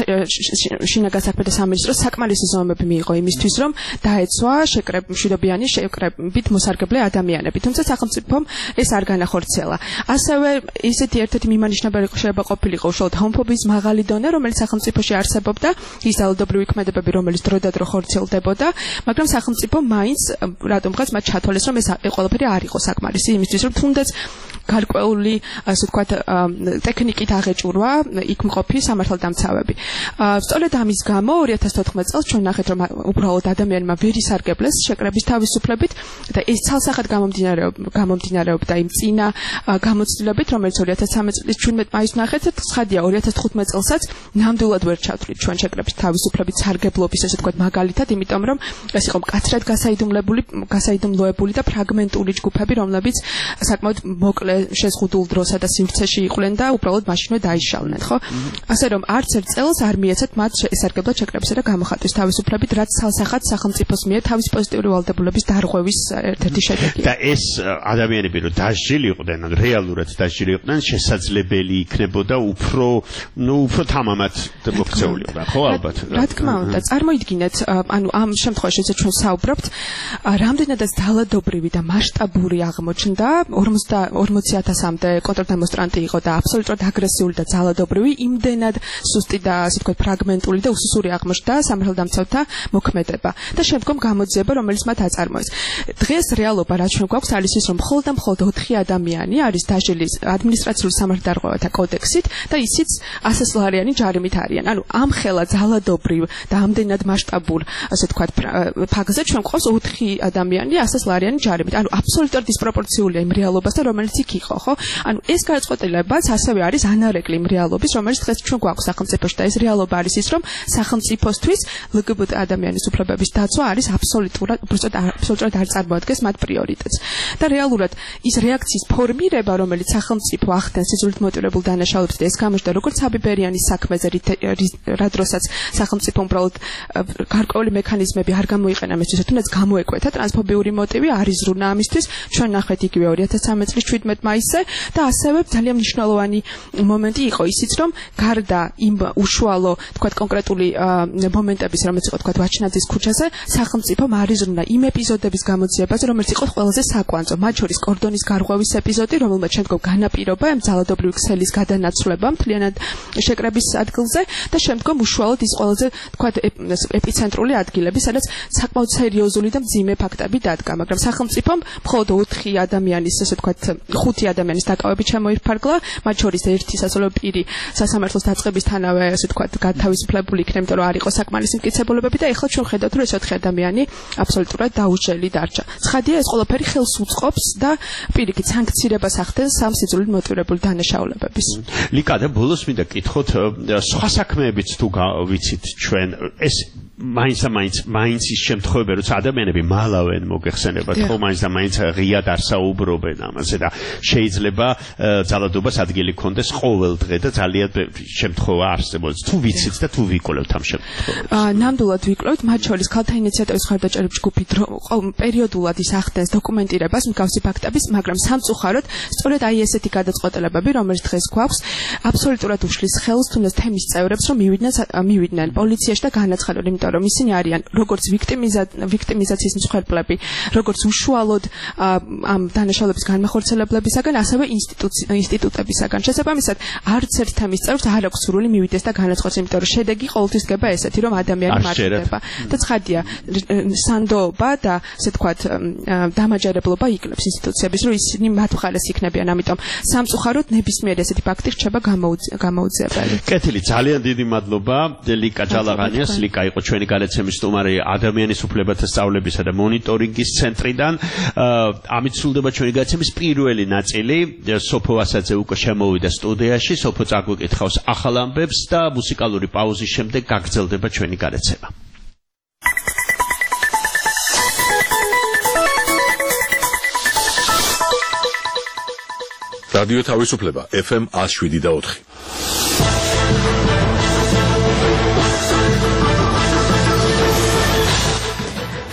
F: შინაგან საქმეთა სამინისტროს საკმარისი ზომები მიიღო იმისთვის რომ დაეცვა მშვიდობიანი შეკრებით მოსარგებლე ადამიანები თუმცა სახელმწიფომ ეს არ განახორციელა ასევე ისეთი ერთ-ერთი მიმანიშნებელი შეიძლება ყოფილიყო უშუალოდ ჰომოფობიის მაღალი დონე რომელიც სახელმწიფოში არსებობდა ის ძალადობრივი ქმედებები რომელიც დროდადრო ხორციელდებოდა მაგრამ სახელმწიფო მაინც რატომღაც მათ ჩათვალეს რომ ეს ყველაფერი არ იყო საკმარისი იმისთვის რომ თუნდაც გარკვეული ასე ვთქვათ ტექნიკით აღეჭურვა იქ მყოფი სამართალდამცავები. სწორედ ამის გამო ორი ათას თოთხმეტ წელს ჩვენ ნახეთ რომ უბრალოდ ადამიანმა ვერ ისარგებლეს შეკრების თავისუფლებით და ეს ცალსახად გამომდინარეობდა იმ წინა გამოცდილებით რომელიც ორი ათას ცხრამეტ წლის ჩვიდმეტ მაისს ნახეთ ცხადია ორი ათას თხუთმეტ წელსაც ნამდვილად ვერ ჩავთვლით ჩვენ შეკრების თავისუფლებით სარგებლობის ასე ვთქვათ მაგალითად იმიტომ რომ ეს იყო მკაცრად გასაიდუმლებული გასაიდუმლოებული და ფრაგმენტული ჯგუფები რომლებიც საკმაოდ მოკლე შეზღუდულ დროსა და სივრცეში იყვნენ და უბრალოდ მაშინვე დაიშალნენ, ხო? ასე რომ არც ერთ წელს არ მიეცათ მათ ესარგებლად შეკრებისა და გამოხატვის თავისუფლებით, რაც ცალსახად სახელმწიფოს მიერ თავის პოზიტიური ვალდებულების დარღვევის ერთ-ერთი შედეგია.
C: და ეს ადამიანები რომ დასჯილი იყვნენ, ან რეალურად დასჯილი იყვნენ, შესაძლებელი იქნებოდა უფრო, ну, უფრო თამამად მოქცეულიობა, ხო ალბათ?
F: რა თქმა უნდა, წარმოიდგინეთ, ანუ ამ შემთხვევაში ეცე ჩვენ საუბრობთ, რამდენადაც ძალადობრივი და მასშტაბური აღმოჩნდა ორმოცი ათასამდე კონტრდემონსტრანტი იყო და აბსოლუტურად აგრესიული და ძალადობრივი, იმდენად სუსტი და ასე ვთქვათ ფრაგმენტული და უსუსური აღმოჩნდა სამართალდამცავთა მოქმედება და შემდგომ გამოძიება, რომელიც მათ აწარმოეს. დღეს რეალობა რაც ჩვენ გვაქვს არის ის, რომ მხოლოდ და მხოლოდ ოთხი ადამიანი არის დასჯილი ადმინისტრაციული სამართალდარღვევათა კოდექსით და ისიც ასი ლარიანი ჯარიმით არიან. ანუ ამ ხელა ძალადობრივ და ამდენად მასშტაბურ, ასე ვთქვათ, ფაქტზე ჩვენ გვყავს ოთხი ადამიანი ასი ლარიანი ჯარიმით. ანუ აბსოლუტურად დისპროპორციულია იმ რეალობასთან, რომელიც იქ იყო, ხო? ანუ ეს გადაწყვეტილებაც ასევე არის ანარეკლი იმ რეალობის, რომელიც დღეს ჩვენ გვაქვს სახელმწიფოში და ეს რეალობა არის ის, რომ სახელმწიფოსთვის ლგბტ ადამიანის უფლებების დაცვა არის აბსოლუტურად, უბრალოდ აბსოლუტურად არ წარმოადგენს მათ პრიორიტეტს. და რეალურად ის რეაქციის ფორმირება, რომელიც სახელმწიფო ახდენს სიძულით მოტივირებულ დანაშაულებს და ეს გამოჩნდა როგორც საბიბერიანის საქმეზე, რა დროსაც სახელმწიფო უბრალოდ გარკვეული მექანიზმები არ გამოიყენა მისთვის, თუნდაც გამოეკვეთა ტრანსფობიური მოტივი, არის ზრუნა ამისთვის, ჩვენ ნახეთ იგივე ორი ათას ცხრამეტ წლის ჩვიდმეტ მაისზე და ასევე ძალიან მნიშვნელოვანი მომენტი იყო ისიც, რომ გარდა იმ უშუალო, თქვათ, კონკრეტული მომენტების, რომელიც იყო, თქვათ, ვაჩნაძის ქუჩაზე, სახელმწიფომ არიზრუნა იმ ეპიზოდების გამოძიებაზე, რომელიც იყო ყველაზე საკვანძო, მათ შორის კორდონის გარღვევის ეპიზოდი, რომელმაც შემდგომ განაპირობა ამ ძალადობრივი ქსელის გადანაცვლება მთლიანად შეკრების ადგილზე და შემდგომ უშუალოდ ის ყველაზე, თქვათ, ეპიცენტრული ადგილები, სადაც საკმაოდ სერიოზული და მძიმე ფაქტები დადგა, მაგრამ სახელმწიფომ მხოლოდ ოთხი ადამიანის, ასე ვთქვათ, ხუთი ადამიანის დაკავებით შემოიფარგლა, მათ შორის ერთი სასწავლო პირი სასამართლოს დაწყებისთანავე, ასე ვთქვათ, გათავისუფლებული იქნა, იმიტომ რომ არ იყო საკმარისი მტკიცებულებები და ეხლა ჩვენ ხედავთ, რომ ეს ოთხი ადამიანი აბსოლუტურად დაუშველი დარჩა. ცხადია, ეს ყველაფერი ხელს უწყობს და პირიქით სანქცირებას ახდენს სამ სიძულით მოტივირებული დანაშაულებების.
C: ლიკა, და ბოლოს მინდა კითხოთ, სხვა საქმეებიც თუ ვიცით ჩვენ, ეს მაინც და მაინც მაინც ის შემთხვევები, როცა ადამიანები მალავენ მოგეხსენებათ, ხო, მაინც და მაინც ღიად არ საუბრობენ ამაზე და შეიძლება ძალადობას ადგილი ქონდეს ყოველ დღე და ძალიან შემთხვევა არსებობს. თუ ვიცით და თუ ვიკვლევთ ამ შემთხვევებს.
F: ნამდვილად ვიკვლევთ, მათ შორის ქალთა ინიციატივის მხარდაჭერების ჯგუფი პერიოდულად ის ახდენს დოკუმენტირებას მსგავსი ფაქტების, მაგრამ სამწუხაროდ სწორედ აი ესეთი გადაწყვეტილებები, რომელიც დღეს გვაქვს, აბსოლუტურად უშლის ხელს თუნდაც თემის წევრებს, რომ მივიდნენ მივიდნენ პოლიციაში და განაცხადონ, იმიტომ რომ ისინი არიან როგორც ვიქტიმიზაციის მსხვერპლები, როგორც უშუალოდ ამ დანაშაულების განმახორციელებლებისაგან, ასევე ინსტიტუტებისაგან. შესაბამისად, არც ერთ თემის წევრს არ აქვს სურვილი მივიდეს და განაცხადოს, იმიტომ რომ შედეგი ყოველთვის ხდება ესეთი, რომ ადამიანი მარტივდება. და ცხადია, სანდოობა და ასე ვთქვათ, დამაჯერებლობა იკლებს ინსტიტუციების, რომ ისინი მათ მხარეს იქნებიან, ამიტომ სამწუხაროდ ნებისმიერი ესეთი ფაქტი რჩება გამოუძიებელი.
C: კეთილი, ძალიან დიდი მადლობა ლიკა ჯალაღანიას. ლიკა იყო ჩვენი გადაცემის სტუმარი ადამიანის უფლებათა სწავლებისა და მონიტორინგის ცენტრიდან. ამით სრულდება ჩვენი გადაცემის პირველი ნაწილი. სოფო ასაძე უკვე შემოვიდა სტუდიაში, სოფო წაგვიკითხავს ახალ ამბებს და მუსიკალური პაუზის შემდეგ გაგრძელდება ჩვენი გადაცემა.
A: რადიო თავისუფლება ეფ ემ ნული შვიდი და ოთხი.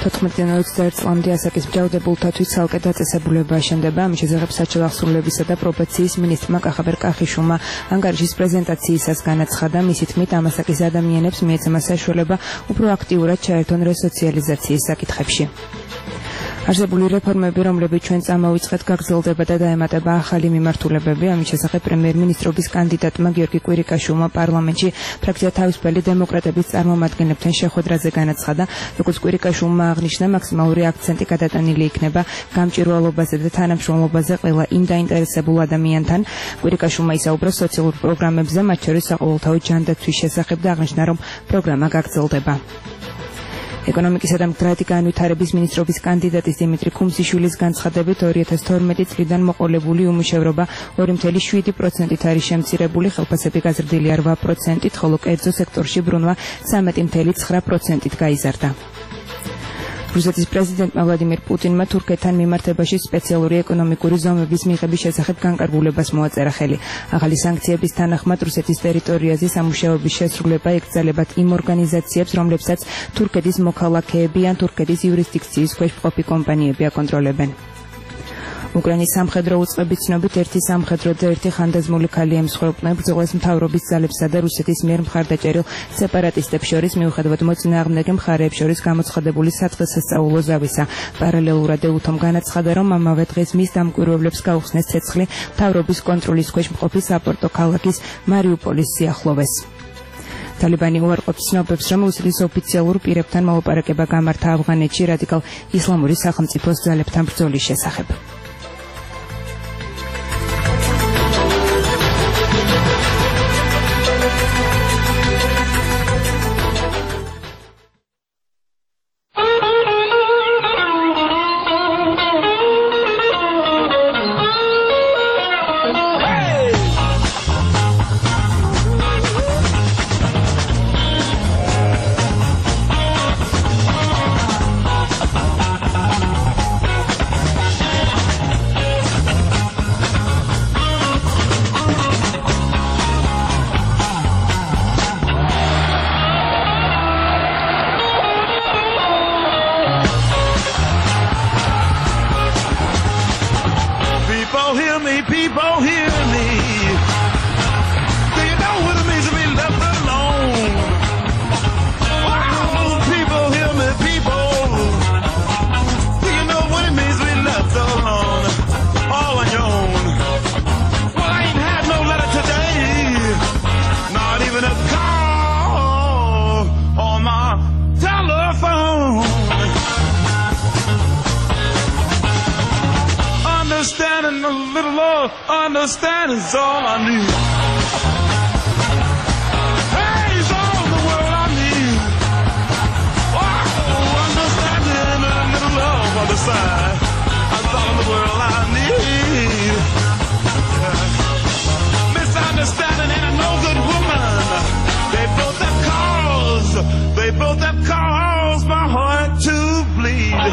I: თოთხმეტიდან ოცდაერთ წლამდე ასაკის მჯავრდებულთათვის ცალკე დაწესებულება აშენდება. ამის შესახებ საჯარო აღსრულებისა და პრობაციის მინისტრმა კახაბერ კახიშვილმა ანგარიშის პრეზენტაციისას განაცხადა, მისი თქმით, ამ ასაკის ადამიანებს მიეცემა საშუალება უფრო აქტიურად ჩაერთონ რესოციალიზაციის საკითხებში. არსებული რეფორმები, რომლებიც ჩვენ წამოვიწყეთ, გაგრძელდება და დაემატება ახალი მიმართულებები. ამის შესახებ პრემიერ-მინისტრობის კანდიდატმა გიორგი კვირიკაშვილმა პარლამენტში ფრაქცია თავისუფალი დემოკრატების წარმომადგენლებთან შეხვედრაზე განაცხადა, როგორც კვირიკაშვილმა აღნიშნა, მაქსიმალური აქცენტი გადატანილი იქნება გამჭვირვალობაზე და თანამშრომლობაზე ყველა იმ დაინტერესებულ ადამიანთან. კვირიკაშვილმა ისაუბრა სოციალურ პროგრამებზე, მათ შორის საყოველთაო ჯანდაცვის შესახებ და აღნიშნა, რომ პროგრამა გაგრძელდება. ეკონომიკისა და მდგრადი განვითარების მინისტრობის კანდიდატის დიმიტრი ქუმსიშვილის განცხადებით ორი ათას თორმეტი წლიდან მოყოლებული უმუშევრობა ორი წუთი შვიდი პროცენტით არის შემცირებული, ხელფასები გაზრდილია რვა პროცენტით, ხოლო კერძო სექტორში ბრუნვა ცხრამეტი წუთი ცხრა პროცენტით გაიზარდა. რუსეთის პრეზიდენტმა ვლადიმირ პუტინმა თურქეთთან მიმართებაში სპეციალური ეკონომიკური ზომების მიღების შესახებ განკარგულებას მოაწერა ხელი. ახალი სანქციების თანახმად რუსეთის ტერიტორიაზე სამუშაოების შესრულება ეკრძალებათ იმ ორგანიზაციებს, რომლებსაც თურქეთის მოქალაქეები ან თურქეთის იურისდიქციის ქვეშ მყოფი კომპანიები აკონტროლებენ. უკრაინის სამხედრო უწყების ცნობით ერთი სამხედრო და ერთი ხანდაზმული ქალი ემსხვერპლნენ ბრძოლას მთავრობის ძალებსა და რუსეთის მიერ მხარდაჭერილ სეპარატისტებს შორის, მიუხედავად მოწინააღმდეგე მხარეებს შორის გამოცხადებული სადღესასწაულო ზავისა. პარალელურად ეუთომ განაცხადა, რომ ამავე დღეს მის დამკვირვებლებს გაუხსნეს ცეცხლი მთავრობის კონტროლის ქვეშ მყოფი საპორტო ქალაქის მარიუპოლის სიახლოვეს. ტალიბანი უარყოფს ცნობებს, რომ რუსეთის ოფიციალურ პირებთან მოლაპარაკება გამართა ავღანეთში რადიკალ ისლამური სახელმწიფოს ძალებთან ბრძოლის შესახებ.
J: Understand is all I need. Hey, it's all the world I need. Oh, understanding and a little love on the side. That's all the world I need. Yeah. Misunderstanding and a no good woman. They both have cause. They both have caused my heart to bleed.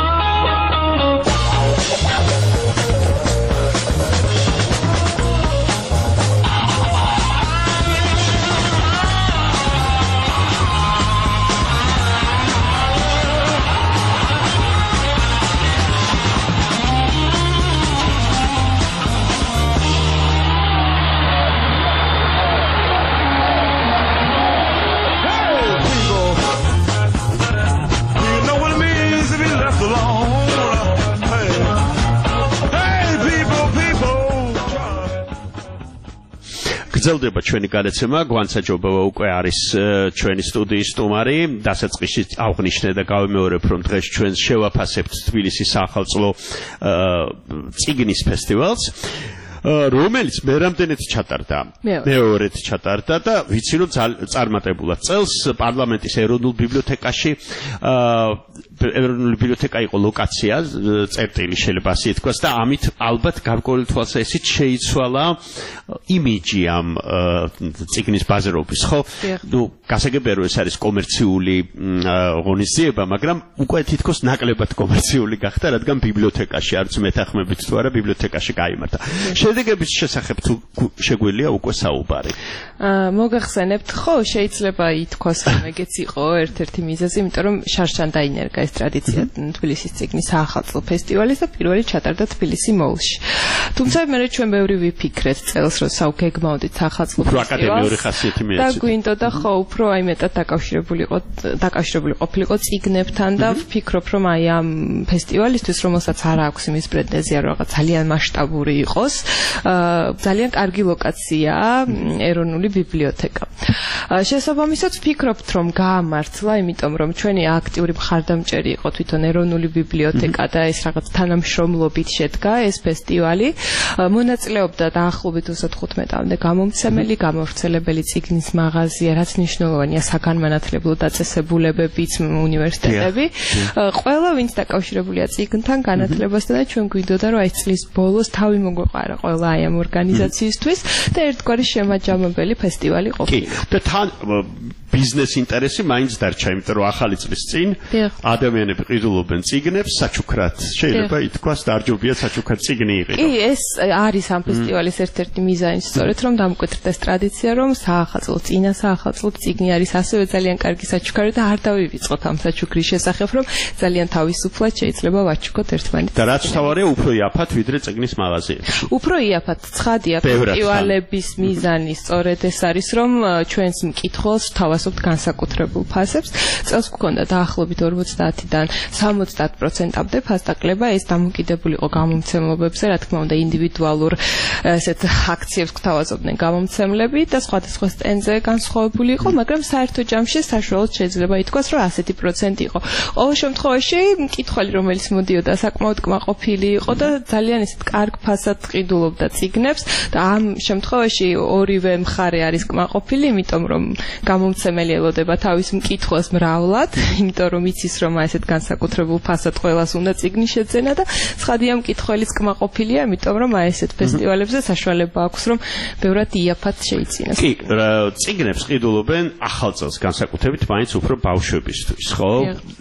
C: გრძელდება ჩვენი გადაცემა, გვანსაჯობავა უკვე არის ჩვენი სტუდიის სტუმარი, დასაწყისში აღნიშნე და გავიმეორებ, რომ დღეს ჩვენ შევაფასებთ თბილისის ახალწლო წიგნის ფესტივალს, რომელიც მერამდენეთ ჩატარდა, მეორედ ჩატარდა და ვიცი რომ წარმატებულად წელს პარლამენტის ეროვნულ ბიბლიოთეკაში ეროვნული ბიბლიოთეკა იყო ლოკაცია, წერტილი შეიძლება ასე ითქვას და ამით ალბათ გარკვეული თვალსაზრისით შეიცვალა იმიჯი ამ წიგნის ბაზრობის, ხო? ნუ გასაგებია რომ ეს არის კომერციული ღონისძიება, მაგრამ უკვე თითქოს ნაკლებად კომერციული გახდა, რადგან ბიბლიოთეკაში არც მეთანხმებით თუ არა ბიბლიოთეკაში გაიმართა. შედეგების შესახებ თუ შეგვიძლია უკვე საუბარი.
K: აა მოგახსენებთ, ხო, შეიძლება ითქვას, რომ ეგეც იყო ერთ-ერთი მიზეზი, იმიტომ რომ შარშან დაინერგა ეს ტრადიცია თბილისის წიგნის საახალწლო ფესტივალის და პირველი ჩატარდა თბილისი მოლში. თუმცა მე ჩვენ ბევრი ვიფიქრეთ წელს, რომ საუგეგმავდით საახალწლო
C: აკადემიური ხასიათი მიეცეთ.
K: და გვინდოდა ხო უფრო აი მეტად დაკავშირებული იყო დაკავშირებული ყოფილიყო წიგნებთან და ვფიქრობ, რომ აი ამ ფესტივალისთვის, რომელსაც არ აქვს იმის პრეტენზია, რომ რაღაც ძალიან მასშტაბური იყოს, ძალიან კარგი ლოკაციაა ეროვნული ბიბლიოთეკა. შესაბამისად ვფიქრობთ, რომ გაამართლა, იმიტომ რომ ჩვენი აქტიური მხარდამჭერი იყო თვითონ ეროვნული ბიბლიოთეკა და ეს რაღაც თანამშრომლობით შედგა ეს ფესტივალი. მონაწილეობდა დაახლოებით ოცდათხუთმეტამდე გამომცემელი, გამავრცელებელი წიგნის მაღაზია, რაც მნიშვნელოვანია საგანმანათლებლო დაწესებულებებიც, უნივერსიტეტები. ყველა ვინც დაკავშირებულია წიგნთან, განათლებასთან და ჩვენ გვინდოდა, რომ აი წლის ბოლოს თავი მოგვეყარა ყველა აი ამ ორგანიზაციისთვის და ერთგვარი შემაჯამებელი ფესტივალი ყოფილა.
C: და თან ბიზნეს ინტერესი მაინც დარჩა, იმიტომ რომ ახალი წლის წინ ადამიანები ყიდულობენ წიგნებს საჩუქრად. შეიძლება ითქვას დარჯობია საჩუქრად წიგნი იყიდო.
K: კი, ეს არის ამ ფესტივალის ერთ-ერთი მიზანი, სწორედ რომ დამკვეთრდეს ტრადიცია, რომ საახალწლო წინა საახალწლო წიგნი არის ასევე ძალიან კარგი საჩუქარი და არ დავივიწყოთ ამ საჩუქრის შესახებ, რომ ძალიან თავისუფლად შეიძლება ვაჩუქოთ ერთმანეთს.
C: და რაც თავარია, უფრო იაფად ვიდრე წიგნის მაღაზიებში.
K: უფრო იაფად, ცხადია, ფესტივალების მიზანი სწორედ ეს არის, რომ ჩვენს მკითხველს ვთავაზობთ განსაკუთრებულ ფასებს. წელს გვქონდა დაახლოებით ორმოცდაათიდან სამოცდაათ პროცენტამდე ფასდაკლება, ეს დამოკიდებული იყო გამომცემლობებზე, რა თქმა უნდა, ინდივიდუალურ ესეთ აქციებს გვთავაზობდნენ გამომცემლები და სხვადასხვა სტენდზე განსხვავებული იყო, მაგრამ საერთო ჯამში საშუალოდ შეიძლება ითქვას, რომ ასეთი პროცენტი იყო. ყოველ შემთხვევაში, მკითხველი, რომელიც მოდიოდა, საკმაოდ კმაყოფილი იყო და ძალიან ესეთ კარგ ფასად ყიდულობდა წიგნებს და ამ შემთხვევაში ორივე მხარე არის კმაყოფილი, იმიტომ რომ გამომცემელი ელოდება თავის მკითხველს მრავლად, იმიტომ რომ იცის, რომ ესეთ განსაკუთრებულ ფასად ყველას უნდა წიგნი შეძენა და ცხადია მკითხველის კმაყოფილია, იმიტომ რომ აი ესეთ ფესტივალებზე საშუალება აქვს, რომ ბევრად იაფად შეიცინოს.
C: კი, წიგნებს ყიდულობენ ახალ წელს განსაკუთრებით მაინც უფრო ბავშვებისთვის, ხო?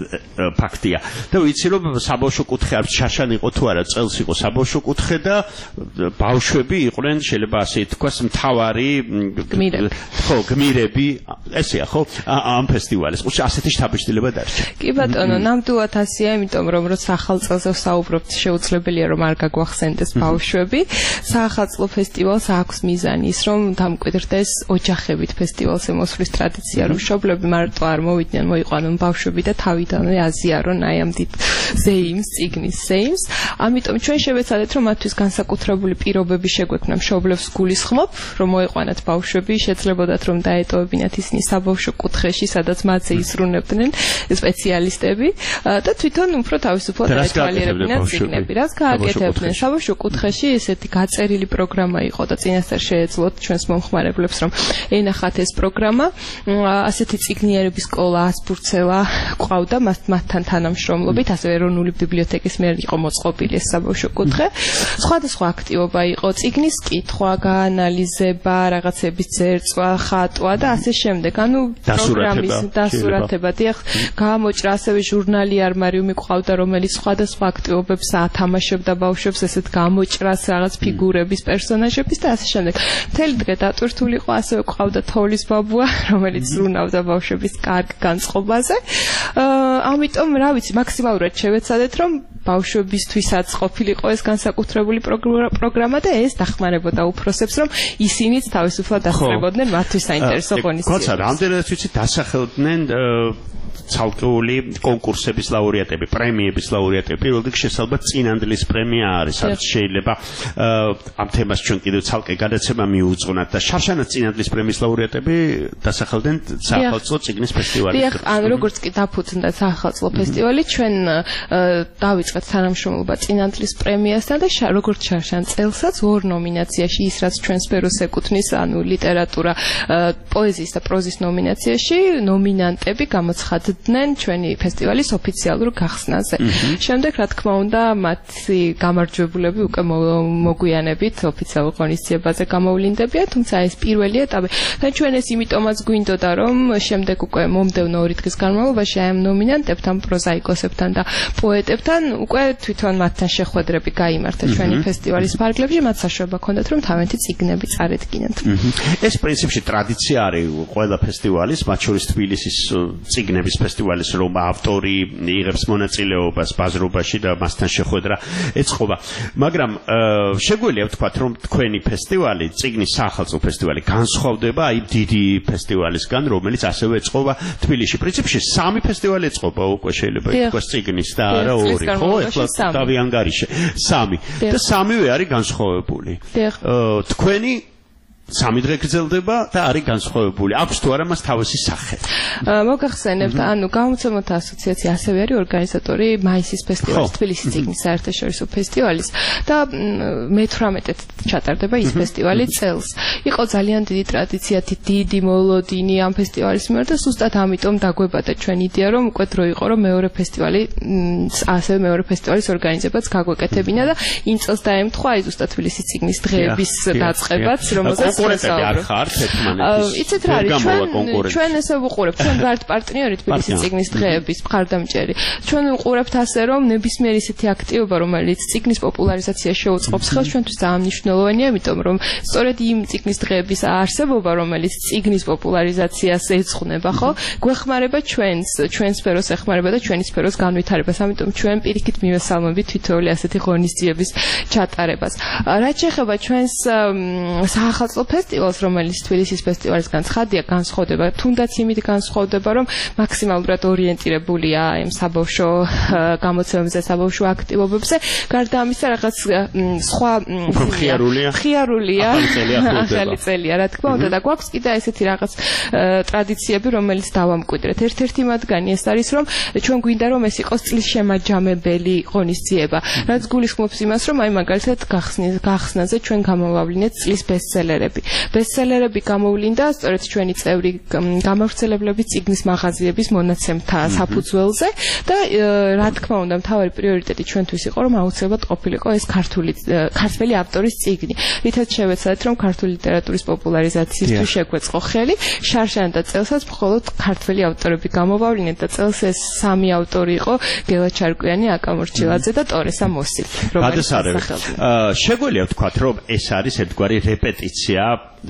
C: ფაქტია. და ვიცი, რომ საბავშვო კუთხე არ შაშან იყო თუ არა, წელს იყო საბავშვო კუთხე და ბავშვები იყვნენ, შეიძლება ასე ითქვას, მთავარი
K: გმირები.
C: ხო, გმირები, ესეა, ხო? ამ ფესტივალის. უჩ ასეთი შთაბეჭდილება დარჩა.
K: კი ბატონო, ნამდვილად ასეა, იმიტომ რომ როცა ახალ წელზე ვსაუბრობთ, შეუძლებელია რომ არ გაგვახსენდეს ბავშვები. საახალწლო ფესტივალს აქვს მიზანი ის, რომ დამკვიდრდეს ოჯახებით ფესტივალს ემოსვლის ტრადიცია, რომ მშობლები მარტო არ მოვიდნენ, მოიყვანონ ბავშვები და თავიდანვე აზიარონ აი ამ დიდ ზეიმს, წიგნის ზეიმს. ამიტომ ჩვენ შევეცადეთ, რომ მათთვის განსაკუთრებული პირობები შეგვექმნა, მშობლებს გულისხმობ, რომ მოიყვანათ ბავშვები, შეძლებოდათ რომ დაეტოვებინათ ისინი საბავშვო კუთხეში, სადაც მათზე ისრუნებდნენ სპეციალისტები და თვითონ უფრო თავისუფლად დაეთვალიერებინათ წიგნები. რაც გააკეთებდნენ საბავშვო კუთხეში, ესეთი გაწერილი პროგრამა იყო და წინასწარ შეეძლოთ ჩვენს მომხმარებლებს, რომ ენახათ ეს პროგრამა. ასეთი წიგნიერების სკოლა ასფურცელა ყავდა მათთან თანამშრომლობით, ასევე ეროვნული ბიბლიოთეკის მიერ იყო მოწყობილი ეს საბავშვო კუთხე. სხვადასხვა აქტივობა იყო, წიგნის კითხვა, გაანალიზება, რაღაცების ძერწვა, ხატვა და ასე შემდეგ. ანუ პროგრამის დასურათება, დიახ, გამოჭრა, ასევე ჟურნალი არმარიუმი ყავდა, რომელიც სხვადასხვა აქტივობებს ათამაშებდა ბავშვებს, ესეთ გამოჭრას, რაღაც ფიგურების, პერსონაჟების და ასე შემდეგ. მთელი დღე დატვირთული იყო, ასევე ყავდა თოვლის ბაბუა, რომელიც ზრუნავდა ბავშვების კარგ განწყობაზე. ამიტომ, რა ვიცი, მაქსიმალურად შევეცადეთ, რომ ბავშვებისთვისაც ყოფილიყო ეს განსაკუთრებული პროგრამა და ეს დახმარებოდა უფროსებს, რომ ისინიც თავისუფლად დასწრებოდნენ მათთვის საინტერესო ღონისძიებას.
C: როცა რამდენად ვიცი დასახელდნენ ცალკეული კონკურსების ლაურეატები, პრემიების ლაურეატები, პირველ რიგში შესაძლოა წინანდლის პრემია არის, რაც შეიძლება ამ თემას ჩვენ კიდევ ცალკე გადაცემა მიუძღვნათ და შარშანაც წინანდლის პრემიის ლაურეატები დასახელდნენ საახალწლო წიგნის ფესტივალში.
K: დიახ, ან როგორც კი დაფუძნდა საახალწლო ფესტივალი, ჩვენ დავიწყეთ თანამშრომლობა წინანდლის პრემიასთან და როგორც შარშან წელსაც ორ ნომინაციაში, ის რაც ჩვენ სფეროს ეკუთვნის, ანუ ლიტერატურა, პოეზიის და პროზის ნომინაციაში ნომინანტები გამოცხადდა სცადნენ ჩვენი ფესტივალის ოფიციალურ გახსნაზე. შემდეგ რა თქმა უნდა მათი გამარჯვებულები უკვე მოგვიანებით ოფიციალურ ღონისძიებაზე გამოვლინდებიან, თუმცა ეს პირველი ეტაპი. და ჩვენ ეს იმიტომაც გვინდოდა რომ შემდეგ უკვე მომდევნო ორი დღის განმავლობაში აი ამ ნომინანტებთან, პროზაიკოსებთან და პოეტებთან უკვე თვითონ მათთან შეხვედრები გაიმართა ჩვენი ფესტივალის ფარგლებში, მათ საშუალება ჰქონდათ რომ თავიანთი წიგნები წარედგინათ.
C: ეს პრინციპში ტრადიცია არის ყველა ფესტივალის, მათ შორის თბილისის წიგნების ფესტივალის, რომ ავტორი იღებს მონაწილეობას ბაზრობაში და მასთან შეხვედრა ეწყობა. მაგრამ შეგვიძლია ვთქვათ, რომ თქვენი ფესტივალი, წიგნის საახალწლო ფესტივალი განსხვავდება აი დიდი ფესტივალისგან, რომელიც ასევე ეწყობა თბილისში. პრინციპში სამი ფესტივალი ეწყობა უკვე შეიძლება ითქვას წიგნის და არა ორი, ხო? ეხლა დავი ანგარიშე. სამი. და სამივე არის განსხვავებული. თქვენი სამი დღე გრძელდება და არის განსხვავებული. აქვს თუ არა მას თავისი სახე?
K: მოგახსენებთ, ანუ გამომცემელთა ასოციაცია ასევე არის ორგანიზატორი მაისის ფესტივალის, თბილისის წიგნის საერთაშორისო ფესტივალის და მეთვრამეტედ ჩატარდება ის ფესტივალი წელს. იყო ძალიან დიდი ტრადიცია, დიდი მოლოდინი ამ ფესტივალის მიმართ და ზუსტად ამიტომ დაგვებადა ჩვენ იდეა, რომ უკვე დრო იყო, რომ მეორე ფესტივალი, ასევე მეორე ფესტივალის ორგანიზებაც გაგვეკეთებინა და იმ წელს დაემთხვა აი ზუსტად თბილისის წიგნის დღეების დაწყებაც, რომელზეც
C: კონკურენტები არ ხართ ერთმანეთის.
K: იცით რა არის, ჩვენ ჩვენ ესე ვუყურებთ, ჩვენ ვართ პარტნიორი თბილისის წიგნის დღეების მხარდამჭერი. ჩვენ ვუყურებთ ასე, რომ ნებისმიერი ისეთი აქტივობა, რომელიც წიგნის პოპულარიზაციას შეუწყობს ხელს, ჩვენთვის ძალიან მნიშვნელოვანია, იმიტომ რომ სწორედ იმ წიგნის დღეების არსებობა, რომელიც წიგნის პოპულარიზაციას ეძღვნება, ხო, გვეხმარება ჩვენს, ჩვენ სფეროს ეხმარება და ჩვენი სფეროს განვითარებას. ამიტომ ჩვენ პირიქით მივესალმებით თითოეული ასეთი ღონისძიების ჩატარებას. რაც შეეხება ჩვენს საახალწლო ფესტივალს, რომელიც თბილისის ფესტივალისგან ცხადია განსხვავდება, თუნდაც იმით განსხვავდება, რომ მაქსიმალურად ორიენტირებულია იმ საბავშვო გამოცემებზე, საბავშვო აქტივობებზე. გარდა ამისა, რაღაც სხვა
C: ხიარულია.
K: ხიარულია. ახალი წელია, რა თქმა უნდა, და გვაქვს კიდე ესეთი რაღაც ტრადიციები, რომელიც დავამკვიდრეთ. ერთ-ერთი მათგანი ეს არის, რომ ჩვენ გვინდა რომ ეს იყოს წლის შემაჯამებელი ღონისძიება, რაც გულისხმობს იმას, რომ აი მაგალითად გახსნაზე ჩვენ გამოვავლინეთ წლის ბესტსელერები. ბესტსელერები გამოვლინდა სწორედ ჩვენი წევრი გამავრცელებლების წიგნის მაღაზიების მონაცემთა საფუძველზე და რა თქმა უნდა მთავარი პრიორიტეტი ჩვენთვის იყო რომ აუცილებლად ყოფილიყო ეს ქართული ქართველი ავტორის წიგნი. რითაც შევეცადეთ რომ ქართული ლიტერატურის პოპულარიზაციისთვის შეგვეწყო ხელი, შარშან და წელსაც მხოლოდ ქართველი ავტორები გამოვავლინეთ და წელს ეს სამი ავტორი იყო გელა ჩარკვიანი, აკა მორჩილაძე და ტორესა მოსილი.
C: რომელიც შეგვიძლია ვთქვათ რომ ეს არის ერთგვარი რეპეტიცია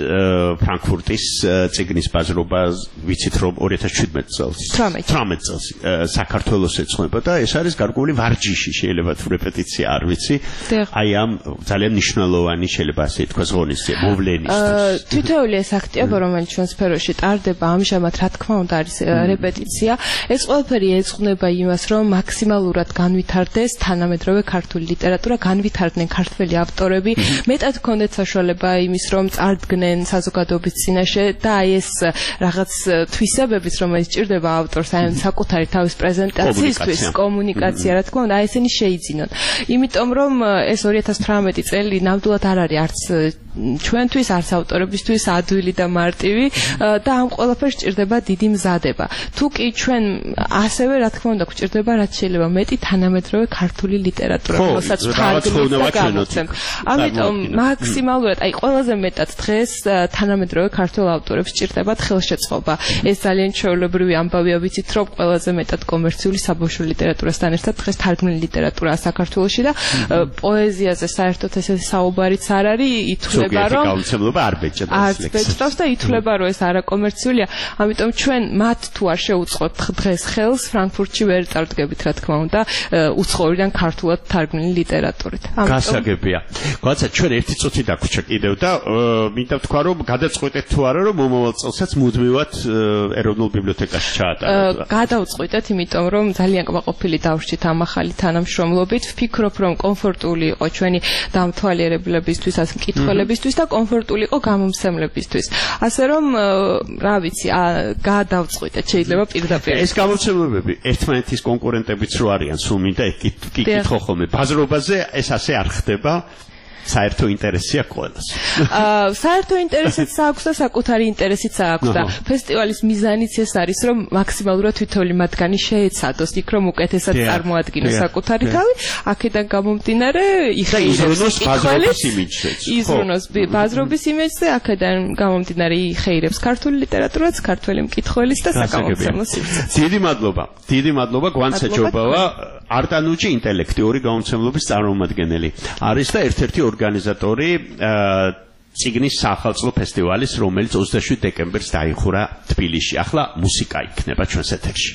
C: ფრანკფურტის წიგნის ბაზრობა, ვიცით რომ ორი ათას შვიდმეტ წელს თვრამეტ წელს საქართველოს ეცნობა და ეს არის გარკვეული ვარჯიში, შეიძლება თუ რეპეტიცია არ ვიცი, აი ამ ძალიან მნიშვნელოვანი შეიძლება ასე ითქვას ღონისძიება მოვლენისთვის.
K: თითოეული ეს აქტივობა, რომელიც ჩვენ სფეროში ტარდება, ამჟამად რა თქმა უნდა არის რეპეტიცია. ეს ყველაფერი ეძღვნება იმას, რომ მაქსიმალურად განვითარდეს თანამედროვე ქართული ლიტერატურა, განვითარდნენ ქართველი ავტორები, მეტად ჰქონდეთ საშუალება იმის, რომ წარდგნენ საზოგადოების წინაშე და აი ეს რაღაც თვისებებიც, რომელიც ჭირდება ავტორს აი საკუთარი თავის პრეზენტაციისთვის, კომუნიკაცია, რა თქმა უნდა, აი ესენი შეიძინონ. იმიტომ რომ ეს ორი ათას თვრამეტი წელი ნამდვილად არ არის არც ჩვენთვის, არც ავტორებისთვის ადვილი და მარტივი და ამ ყველაფერს ჭირდება დიდი მზადება. თუ კი ჩვენ ასევე რა თქმა უნდა გვჭირდება რაც შეიძლება მეტი თანამედროვე ქართული ლიტერატურა, რომელსაც თარგმნით და გამოცემთ. ამიტომ მაქსიმალურად, აი ყველაზე მეტად დღეს თანამედროვე ქართულ ავტორებს ჭირდებათ ხელშეწყობა. ეს ძალიან ჩვეულებრივი ამბავია, ვიცით რომ ყველაზე მეტად კომერციული საბავშვო ლიტერატურასთან ერთად დღეს თარგმნილი ლიტერატურაა საქართველოში და პოეზიაზე საერთოდ ესეთი საუბარიც არ არის, ითვლება რომ
C: გამოცემლობა არ ბეჭდავს
K: ლექსებს და ითვლება რომ ეს არაკომერციულია. ამიტომ ჩვენ მათ თუ არ შევუწყოთ დღეს ხელს, ფრანკფურტში ვერ წარდგებით, რა თქმა უნდა, უცხოურიდან ქართულად თარგმნილი ლიტერატურით.
C: გასაგებია. გაცა ჩვენ ერთი წუთი დაგვრჩა კიდევ და მინდა ვთქვა რომ გადაწყვეტეთ თუ არა რომ მომავალ წელსაც მუდმივად ეროვნულ ბიბლიოთეკაში ჩაატაროთ.
K: გადავწყვეტეთ, იმიტომ რომ ძალიან კმაყოფილი დავრჩით ამ ახალი თანამშრომლობით. ვფიქრობ რომ კომფორტული იყო ჩვენი დამთვალიერებლებისთვის, ასე მკითხველებისთვის და კომფორტული იყო გამომცემლებისთვის. ასე რომ რა ვიცი, გადავწყვეტეთ, შეიძლება პირდაპირ.
C: ეს გამომცემლები ერთმანეთის კონკურენტებიც რო არიან, სულ მინდა კი კითხო ხოლმე ბაზრობაზე ეს ასე არ ხდება. საერთო ინტერესია ყველას.
K: აა საერთო ინტერესიც აქვს და საკუთარი ინტერესიც აქვს და ფესტივალის მიზანიც ეს არის, რომ მაქსიმალურად თითოეული მათგანი შეეცადოს იქ, რომ უკეთესად წარმოადგინოს საკუთარი თავი, აქედან გამომდინარე იხეირებს ბაზრობის იმიჯზეც. იზრუნოს ბაზრობის იმიჯზე, აქედან გამომდინარე იხეირებს ქართული ლიტერატურაც, ქართველი მკითხველის და საკამომცემლო სივრცეც.
C: დიდი მადლობა. დიდი მადლობა გვანცეჩობავა არტანუჯი ინტელექტიური გამომცემლობის წარმომადგენელი. არის და ერთ-ერთი ორგანიზატორი ციგნის სახალხო ფესტივალის, რომელიც ოცდაშვიდ დეკემბერს დაიხურა თბილისში. ახლა მუსიკა იქნება ჩვენს ეთერში.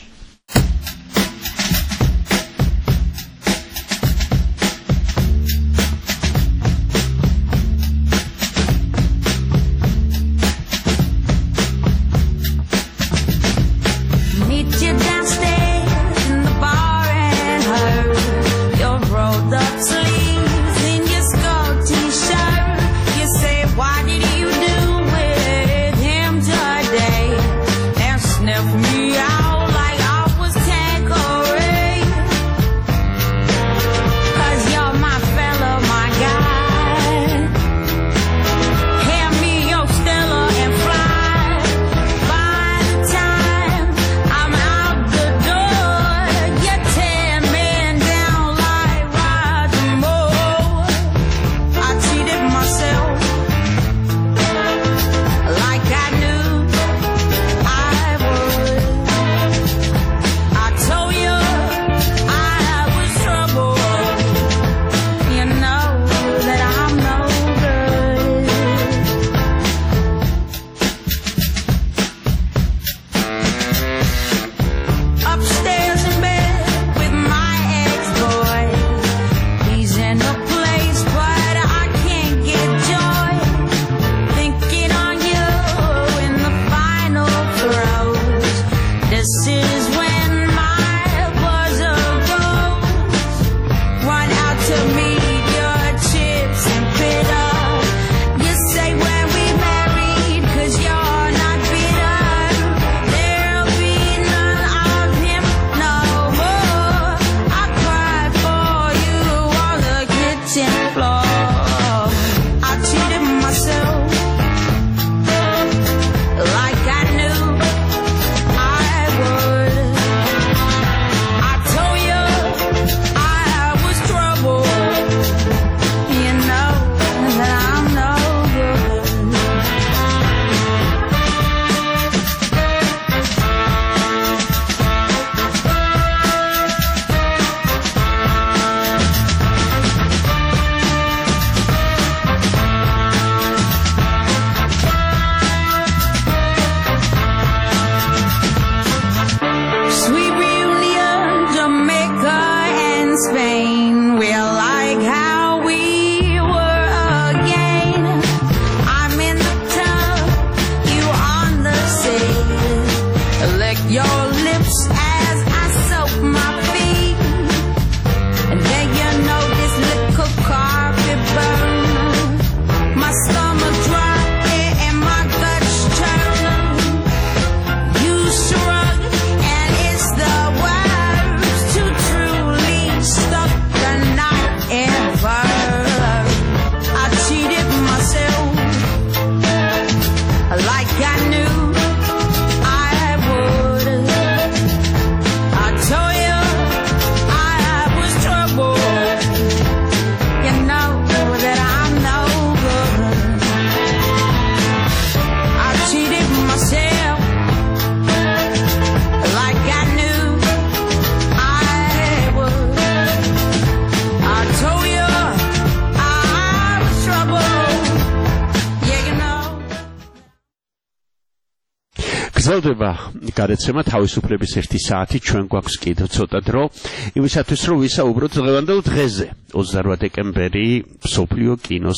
C: გრძელდება გადაცემა თავისუფლების ერთი საათი, ჩვენ გვაქვს კიდევ ცოტა დრო იმისათვის, რომ ვისაუბროთ დღევანდელ დღეზე. ოცდარვა დეკემბერი მსოფლიო კინოს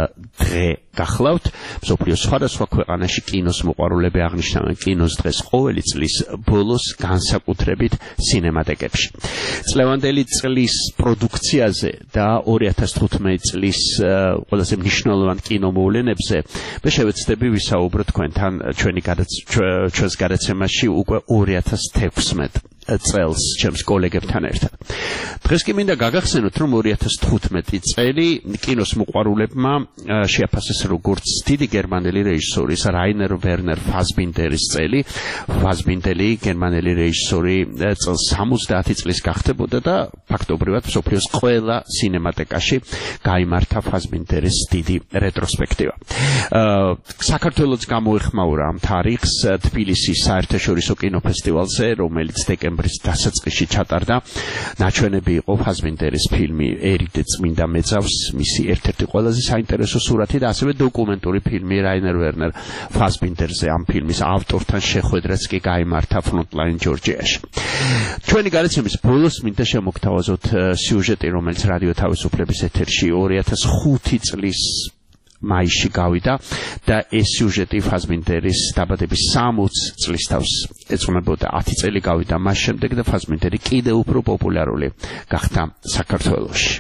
C: დღე გახლავთ. მსოფლიოს სხვადასხვა ქვეყანაში კინოს მოყვარულები აღნიშნავენ კინოს დღეს ყოველი წლის ბოლოს, განსაკუთრებით სინემატეკებში. წლევანდელი წლის პროდუქციაზე და ორი ათას თხუთმეტი წლის ყველაზე მნიშვნელოვან კინომოვლენებზე მე შევეცდები ვისაუბრო თქვენთან ჩვენი ჩვენს გადაცემაში უკვე ორი ათას თექვსმეტ წელს ჩემს კოლეგებთან ერთად. დღეს კი მინდა გაგახსენოთ, რომ ორი ათას თხუთმეტი წელი კინოს მოყვარულებმა შეაფასეს როგორც დიდი გერმანელი რეჟისორის რაინერ ვერნერ ფასბინდერის წელი. ფასბინდერი გერმანელი რეჟისორი წელს სამოცდაათი წლის გახდებოდა და ფაქტობრივად მსოფლიოს ყველა სინემატეკაში გაიმართა ფასბინდერის დიდი რეტროსპექტივა. საქართველოს გამოეხმაურა ამ თარიღს თბილისის საერთაშორისო კინოფესტივალზე, რომელიც დეკემბრის დასაწყისში ჩატარდა. ნაჩვენები იყო ფასბინდერის ფილმი ერიდე წმინდა მეძავს, მისი ერთ-ერთი ყველაზე საინტერესო სურათი და ასევე დოკუმენტური ფილმი რაინერ ვერნერ ფასბინდერზე. ამ ფილმის ავტორთან შეხვედრაც კი გაიმართა ფრონტლაინ ჯორჯიაში. ჩვენი გადაცემის ბოლოს მინდა შემოგთავაზოთ სიუჟეტი, რომელიც რადიო თავისუფლების ეთერში ორი ათას ხუთი წლის მაისში გავიდა და ეს სიუჟეტი ფასბინდერის დაბადების სამოცი წლის თავს ეძღვნებოდა. ათი წელი გავიდა მას შემდეგ და ფასბინდერი კიდევ უფრო პოპულარული გახდა საქართველოში.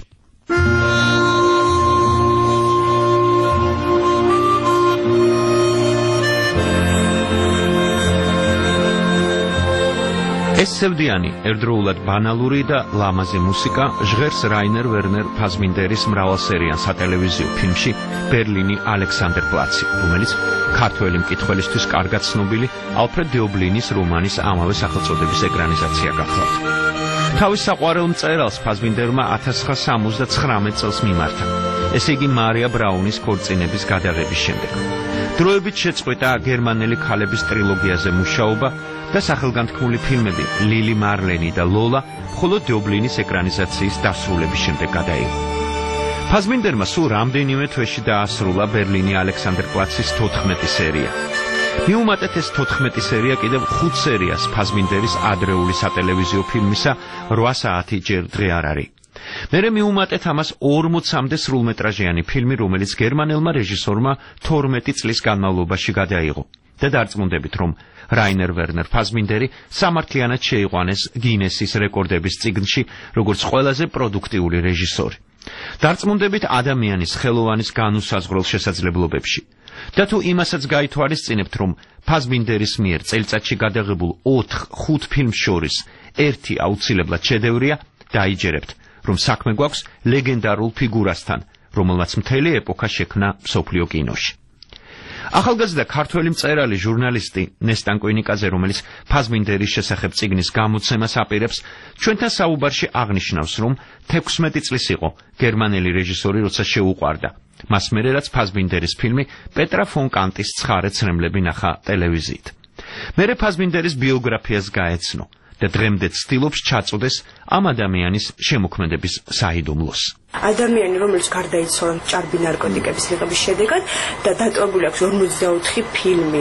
C: ეს სევდიანი ერთდროულად ბანალური და ლამაზი მუსიკა ჟღერს რაინერ ვერნერ ფასბინდერის მრავალსერიან სატელევიზიო ფილმში ბერლინი ალექსანდერპლაცი, რომელიც ქართველი მკითხველისთვის კარგად ცნობილი ალფრედ დეობლინის რომანის ამავე სახელწოდების ეკრანიზაცია გახლავთ. თავის საყვარელ მწერალს ფასბინდერმა ათას ცხრაასა სამოცდაცხრამეტ წელს მიმართა, ესე იგი მარია ბრაუნის ქორწინების გადაღების შემდეგ. დროებით შეწყვეტა გერმანელი ქალების ტრილოგიაზე მუშაობა და სახელგანთქმული ფილმები ლილი მარლენი და ლოლა მხოლოდ დეობლინის ეკრანიზაციის დასრულების შემდეგ გადაიღო. ფასბინდერმა სულ რამდენიმე თვეში დაასრულა ბერლინი ალექსანდერპლაცის თოთხმეტი სერია. მიუმატეთ ეს თოთხმეტი სერია კიდევ ხუთ სერიას ფასბინდერის ადრეული სატელევიზიო ფილმისა რვა საათი ჯერ დღე არ არის. მერე მიუმატეთ ამას ორმოცამდე სრულმეტრაჟიანი ფილმი, რომელიც გერმანელმა რეჟისორმა თორმეტი წლის განმავლობაში გადაიღო. და დარწმუნდებით, რომ რაინერ ვერნერ ფასბინდერი სამართლიანად შეიყვანეს გინესის რეკორდების წიგნში, როგორც ყველაზე პროდუქტიული რეჟისორი. დარწმუნდებით ადამიანის ხელოვანის განუსაზღვრელ შესაძლებლობებში. და თუ იმასაც გაითვალისწინებთ, რომ ფასბინდერის მიერ წელიწადში გადაღებულ ოთხ ხუთ ფილმს შორის ერთი აუცილებლად შედევრია, დაიჯერებთ, რომ საქმე გვაქვს ლეგენდარულ ფიგურასთან, რომელმაც მთელი ეპოქა შექმნა მსოფლიო კინოში. ახალგაზრდა ქართველი მწერალი ჟურნალისტი ნესტან კუინიკაძე, რომელიც ფასბინდერის შესახებ წიგნის გამოცემას აპირებს, ჩვენთან საუბარში აღნიშნავს, რომ თექვსმეტი წლის იყო გერმანელი რეჟისორი, როცა შეუყვარდა. მას მერე რაც ფასბინდერის ფილმი პეტრა ფონ კანტის ცხარე ცრემლები ნახა ტელევიზიით. მერე ფასბინდერის ბიოგრაფიას გაეცნო და დღემდე ცდილობს ჩაწოდეს ამ ადამიანის შემოქმედების საიდუმლოს.
L: ადამიანი, რომელიც გარდაიცვალა ჭარბი ნარკოტიკების მიღების შედეგად და დატოვებული აქვს ორმოცდაოთხი ფილმი,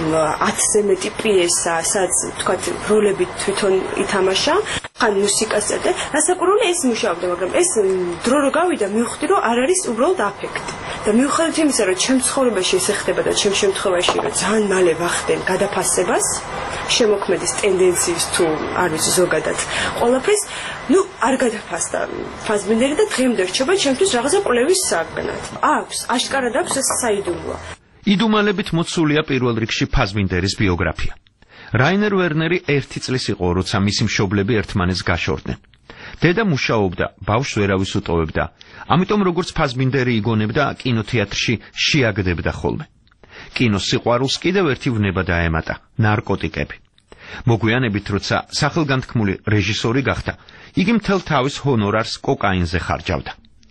L: ათზე მეტი პიესა, სადაც თქვათ როლები თვითონ ითამაშა, ხან მუსიკას წერდა, რასაკვირველია ეს მუშაობდა, მაგრამ ეს დრო რო გავიდა, მივხვდი, რომ არ არის უბრალოდ აფექტი. და მიუხედავად იმისა, რომ ჩემ ცხოვრებაში ეს ხდება და ჩემ შემთხვევაში რომ ძალიან მალე ვახდენ გადაფასებას, შემოქმედის ტენდენციის თუ არ ვიცი ზოგადად ყველაფრის, ну, არ გადაფასდა ფასბინდერი და დღემდე რჩება ჩემთვის რაღაცა კვლევის საგნად. აქვს, აშკარად აქვს ეს საიდუმლო.
C: იდუმალებით მოცულია პირველ რიგში ფასბინდერის ბიოგრაფია. რაინერ ვერნერი ერთი წლის იყო, როცა მისი მშობლები ერთმანეთს გაშორდნენ. დედა მუშაობდა, ბავშვს ვერავის უტოვებდა, ამიტომ როგორც ფასბინდერი იგონებდა, კინოთეატრში შეაგდებდა ხოლმე. კინოს სიყვარულს კიდევ ერთი ვნება დაემატა, ნარკოტიკები. მოგვიანებით, როცა სახელგანთქმული რეჟისორი გახდა, იგი მთელ თავის ჰონორარს კოკაინზე ხარჯავდა.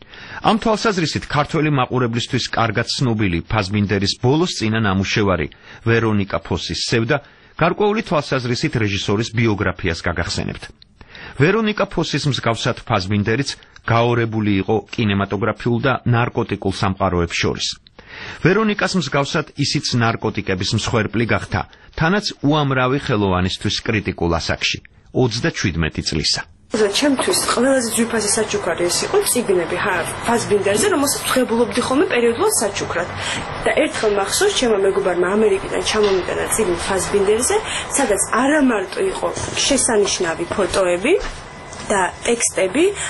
C: ამ თვალსაზრისით ქართველი მაყურებლისთვის კარგად ცნობილი ფასბინდერის ბოლოს წინა ნამუშევარი ვერონიკა ფოსის სევდა გარკვეული თვალსაზრისით რეჟისორის ბიოგრაფიას გაგახსენებთ. ვერონიკა ფოსის მსგავსად ფასბინდერიც გაორებული იყო კინემატოგრაფიულ და ნარკოტიკულ სამყაროებს შორის. ვერონიკას მსგავსად ისიც ნარკოტიკების მსხვერპლი გახდა, თანაც უამრავი ხელოვანისთვის კრიტიკულ ასაკში, ოცდაჩვიდმეტი წლისა.
L: ჩემთვის ყველაზე ძვირფასი საჩუქარი ეს იყო წიგნები ფასბინდერზე, რომელსაც ვღებულობდი ხოლმე პერიოდულად საჩუქრად. და ერთხელ მახსოვს, ჩემმა მეგობარმა ამერიკიდან ჩამომიტანა წიგნი ფასბინდერზე, სადაც არა მარტო იყო შესანიშნავი ფოტოები და ტექსტები,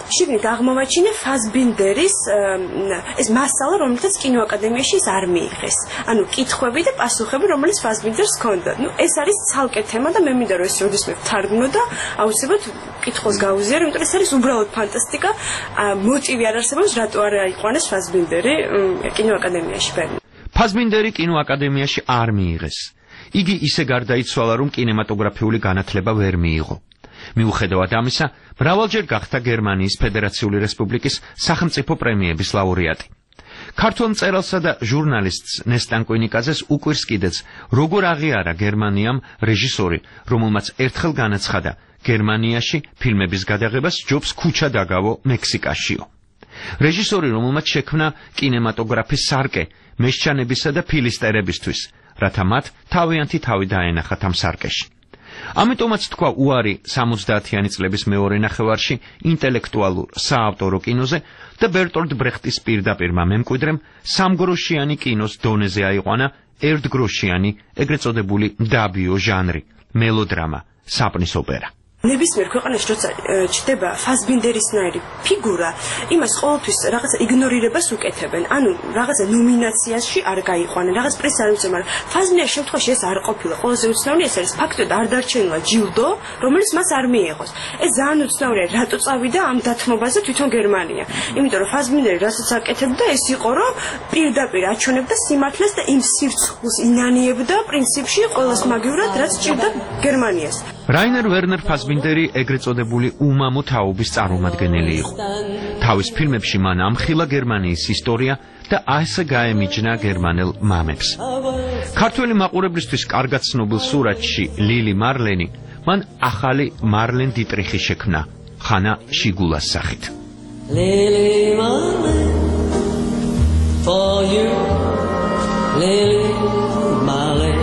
L: შიგნით აღმოვაჩინე ფასბინდერის ეს მასალა, რომელთაც კინოაკადემიაში ის არ მიიღეს. ანუ კითხვები და პასუხები, რომელიც ფასბინდერს ჰქონდა. ნუ ეს არის ცალკე თემა და მე მინდა რომ ეს როდისმე ვთარგმნო და აუცილებლად კითხოს გავუზიარო, იმიტომ რომ ეს არის უბრალოდ ფანტასტიკა. მოტივი არ არსებობს, რატო არ აიყვანეს ფასბინდერი კინოაკადემიაში ბერლინში.
C: ფასბინდერი კინოაკადემიაში არ მიიღეს. იგი ისე გარდაიცვალა, რომ კინემატოგრაფიული განათლება ვერ მიიღო. მიუხედავად ამისა, მრავალჯერ გახდა გერმანიის ფედერაციული რესპუბლიკის სახელმწიფო პრემიების ლაურეატი. ქართველ მწერალსა და ჟურნალისტს ნესტან კუინიკაძეს უკვირს კიდეც, როგორ აღიარა გერმანიამ რეჟისორი, რომელმაც ერთხელ განაცხადა, გერმანიაში ფილმების გადაღებას ჯობს ქუჩა დაგავო მექსიკაშიო. რეჟისორი, რომელმაც შექმნა კინემატოგრაფის სარკე მესჩანებისა და ფილისტერებისთვის, რათა მათ თავიანთი თავი დაენახათ ამ სარკეში. ამიტომაც თქვა უარი სამოცდაათიანი წლების მეორე ნახევარში ინტელექტუალურ საავტორო კინოზე და ბერტოლდ ბრეხტის პირდაპირმა მემკვიდრემ სამგროშიანი კინოს დონეზე აიყვანა ერთგროშიანი, ეგრეთ წოდებული დაბიო ჟანრი, მელოდრამა, საპნის ოპერა.
L: ნებისმიერ ქვეყანაში როცა ჩდება ფასბინდერისნაირი ფიგურა, იმას ყოველთვის რაღაცა იგნორირებას უკეთებენ. ანუ რაღაცა ნომინაციაში არ გაიყვანენ, რაღაც პრესა არ უწევენ, მაგრამ ფასბინდერის შემთხვევაში ეს არ ყოფილა. ყველაზე უცნაური ეს არის ფაქტობრივად არ დარჩენილა ჯილდო, რომელიც მას არ მიიღოს. ეს ძალიან უცნაურია, რატო წავიდა ამ დათმობაზე თვითონ გერმანია. იმიტომ რომ ფასბინდერი რასაც აკეთებდა, ეს იყო რომ პირდაპირ აჩვენებდა სიმართლეს და იმ სირცხულს ინანიებდა პრინციპში ყოველს მაგივრად, რაც ჭირდა გერმანიას.
C: რაინერ ვერნერ ფასბინდერი ეგრეთ წოდებული უმამო თაობის წარმომადგენელი იყო. თავის ფილმებში მან ამხილა გერმანიის ისტორია და ასე გაემიჯნა გერმანელ მამებს. ქართველი მაყურებლისთვის კარგად ცნობილ სურათში ლილი მარლენი მან ახალი მარლენ დიტრიხი შექმნა, ხანა შიგულას სახით.
M: Lily Marlene, for you, Lily Marlene.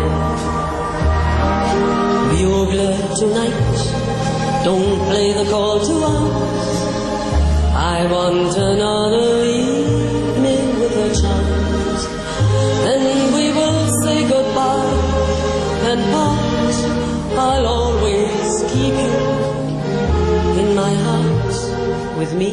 M: Bugle tonight, don't play the call to arms. I want another evening with her charms. Then we will say goodbye and part. I'll always keep you in my heart with me.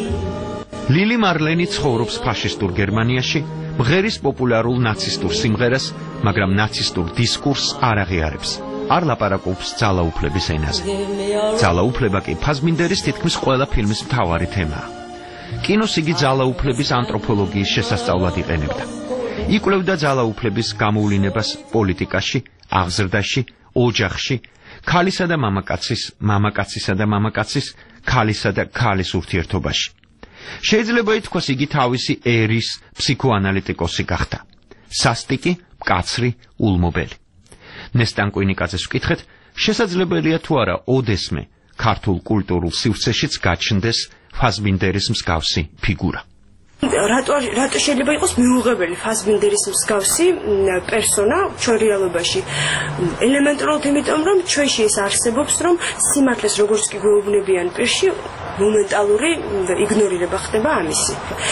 C: ლილი მარლენი ცხოვრობს ფაშისტურ გერმანიაში, მღერის პოპულარულ ნაცისტურ სიმღერას, მაგრამ ნაცისტურ დისკურსს არ აღიარებს. არ ლაპარაკობს ძალაუფლების ენაზე. ძალაუფლება კი ფასბინდერის თითქმის ყველა ფილმის მთავარი თემაა. კინოს იგი ძალაუფლების ანთროპოლოგიის შესასწავლად იყენებდა. იკვლევდა ძალაუფლების გამოვლინებას პოლიტიკაში, აღზრდაში, ოჯახში, ქალისა და მამაკაცის, მამაკაცისა და მამაკაცის, ქალისა და ქალის ურთიერთობაში. შეიძლება ითქვას, იგი თავისი ერის ფსიქოანალიტიკოსი გახდა. სასტიკი, მკაცრი, ულმობელი. ნესტან კუინიკაძეს ვკითხეთ, შესაძლებელია თუ არა ოდესმე ქართულ კულტურულ სივრცეშიც გაჩნდეს ფასბინდერის მსგავსი ფიგურა.
L: რატო რატო შეიძლება იყოს მიუღებელი ფასბინდერის მსგავსი პერსონა ჩვენ რეალობაში? ელემენტარულად იმიტომ, რომ ჩვენში ეს არსებობს, რომ სიმართლეს როგორც კი გვეუბნებიან პირში, მომენტალური იგნორირება ხდება ამისი.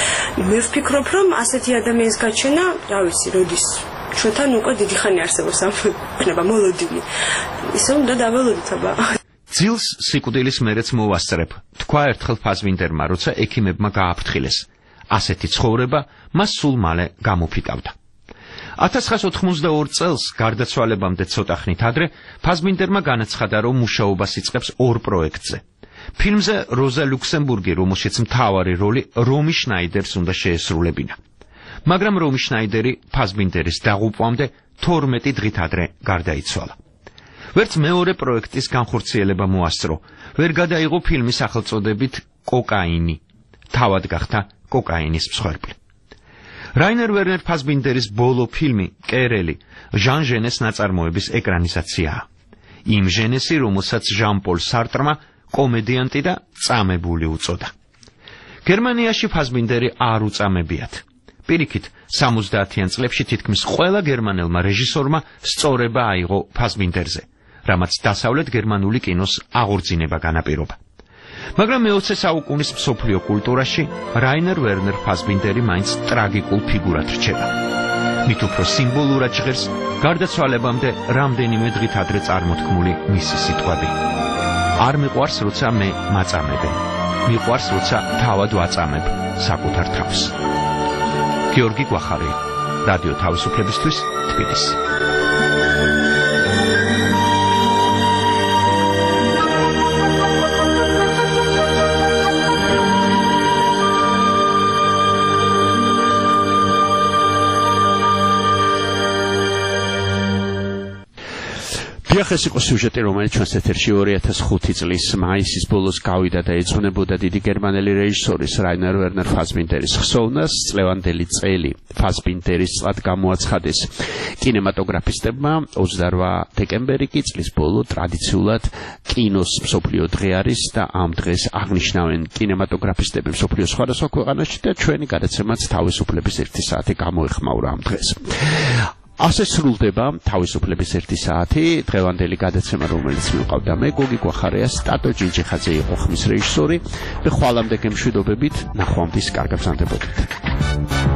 L: მე ვფიქრობ, რომ ასეთი ადამიანის გაჩენა, რა ვიცი, როდის ჩვენთან უკვე დიდი ხანი არსებობს ამ ხდება მოლოდინი. ისე უნდა დაველოდოთ აბა.
C: ძილს სიკვდილის მერეც მოვასწრებ, თქვა ერთხელ ფასბინდერმა, როცა ექიმებმა გააფრთხილეს. ასეთი ცხოვრება მას სულ მალე გამოფიტავდა. ათას ცხრაასი ოთხმოცდაორი წელს გარდაცვალებამდე ცოტა ხნით ადრე ფასბინდერმა განაცხადა, რომ მუშაობას იწყებს ორ პროექტზე. ფილმზე როზა ლუქსემბურგი, რომელშიც მთავარი როლი რომი შნაიდერს უნდა შეესრულებინა. მაგრამ რომი შნაიდერი ფასბინდერის დაღუპვამდე თორმეტი დღით ადრე გარდაიცვალა. ვერც მეორე პროექტის განხორციელება მოასწრო, ვერ გადაიღო ფილმის სახელწოდებით კოკაინი. თავად გახდა კოკაინის მსხვერპლი. რაინერ ვერნერ ფასბინდერის ბოლო ფილმი კერელი ჟან ჟენეს ნაწარმოების ეკრანიზაციაა. იმ ჟენესი, რომელსაც ჟან-პოლ სარტრმა კომედიანტი და წამებული უწოდა. გერმანიაში ფასბინდერი არ უწამებიათ. პირიქით, სამოცდაათიან წლებში თითქმის ყველა გერმანელმა რეჟისორმა სწორება აიღო ფასბინდერზე, რამაც დასავლეთ გერმანული კინოს აღორძინება განაპირობა. მაგრამ მეოცე საუკუნის მსოფლიო კულტურაში რაინერ ვერნერ ფასბინდერი მაინც ტრაგიკულ ფიგურად რჩება. მით უფრო სიმბოლურად ჟღერს გარდაცვალებამდე რამდენიმე დღით ადრე წარმოთქმული მისი სიტყვები. არ მიყვარს, როცა მე მაწამებენ. მიყვარს, როცა თავად ვაწამებ საკუთარ თავს. გიორგი გვახარია, რადიო თავისუფლებისთვის, თბილისი. დიახ, ეს იყო სიუჟეტი, რომელიც ჩვენს ეთერში ორი ათას ხუთი წლის მაისის ბოლოს გავიდა და ეძღვნებოდა დიდი გერმანელი რეჟისორის რაინერ ვერნერ ფასბინდერის ხსოვნას. წლევანდელი წელი ფასბინდერის წლად გამოაცხადეს კინემატოგრაფისტებმა. ოცდაორმა დეკემბერი კი წლის ბოლო ტრადიციულად კინოს მსოფლიო დღე არის და ამ დღეს აღნიშნავენ კინემატოგრაფისტები მსოფლიოს სხვადასხვა ქვეყანაში და ჩვენი გადაცემაც თავისუფლების ერთი საათი გამოეხმაურა ამ დღეს. ასე სრულდება თავისუფლების ერთი საათი. დღევანდელი გადაცემა, რომელიც მივყავდა მე, გოგი გვახარია, სტატო ჯინჯიხაძე იყო ხმის რეჟისორი. მე ხვალამდე გემშვიდობებით, ნახვამდის კარგ გრძანდებოდეთ.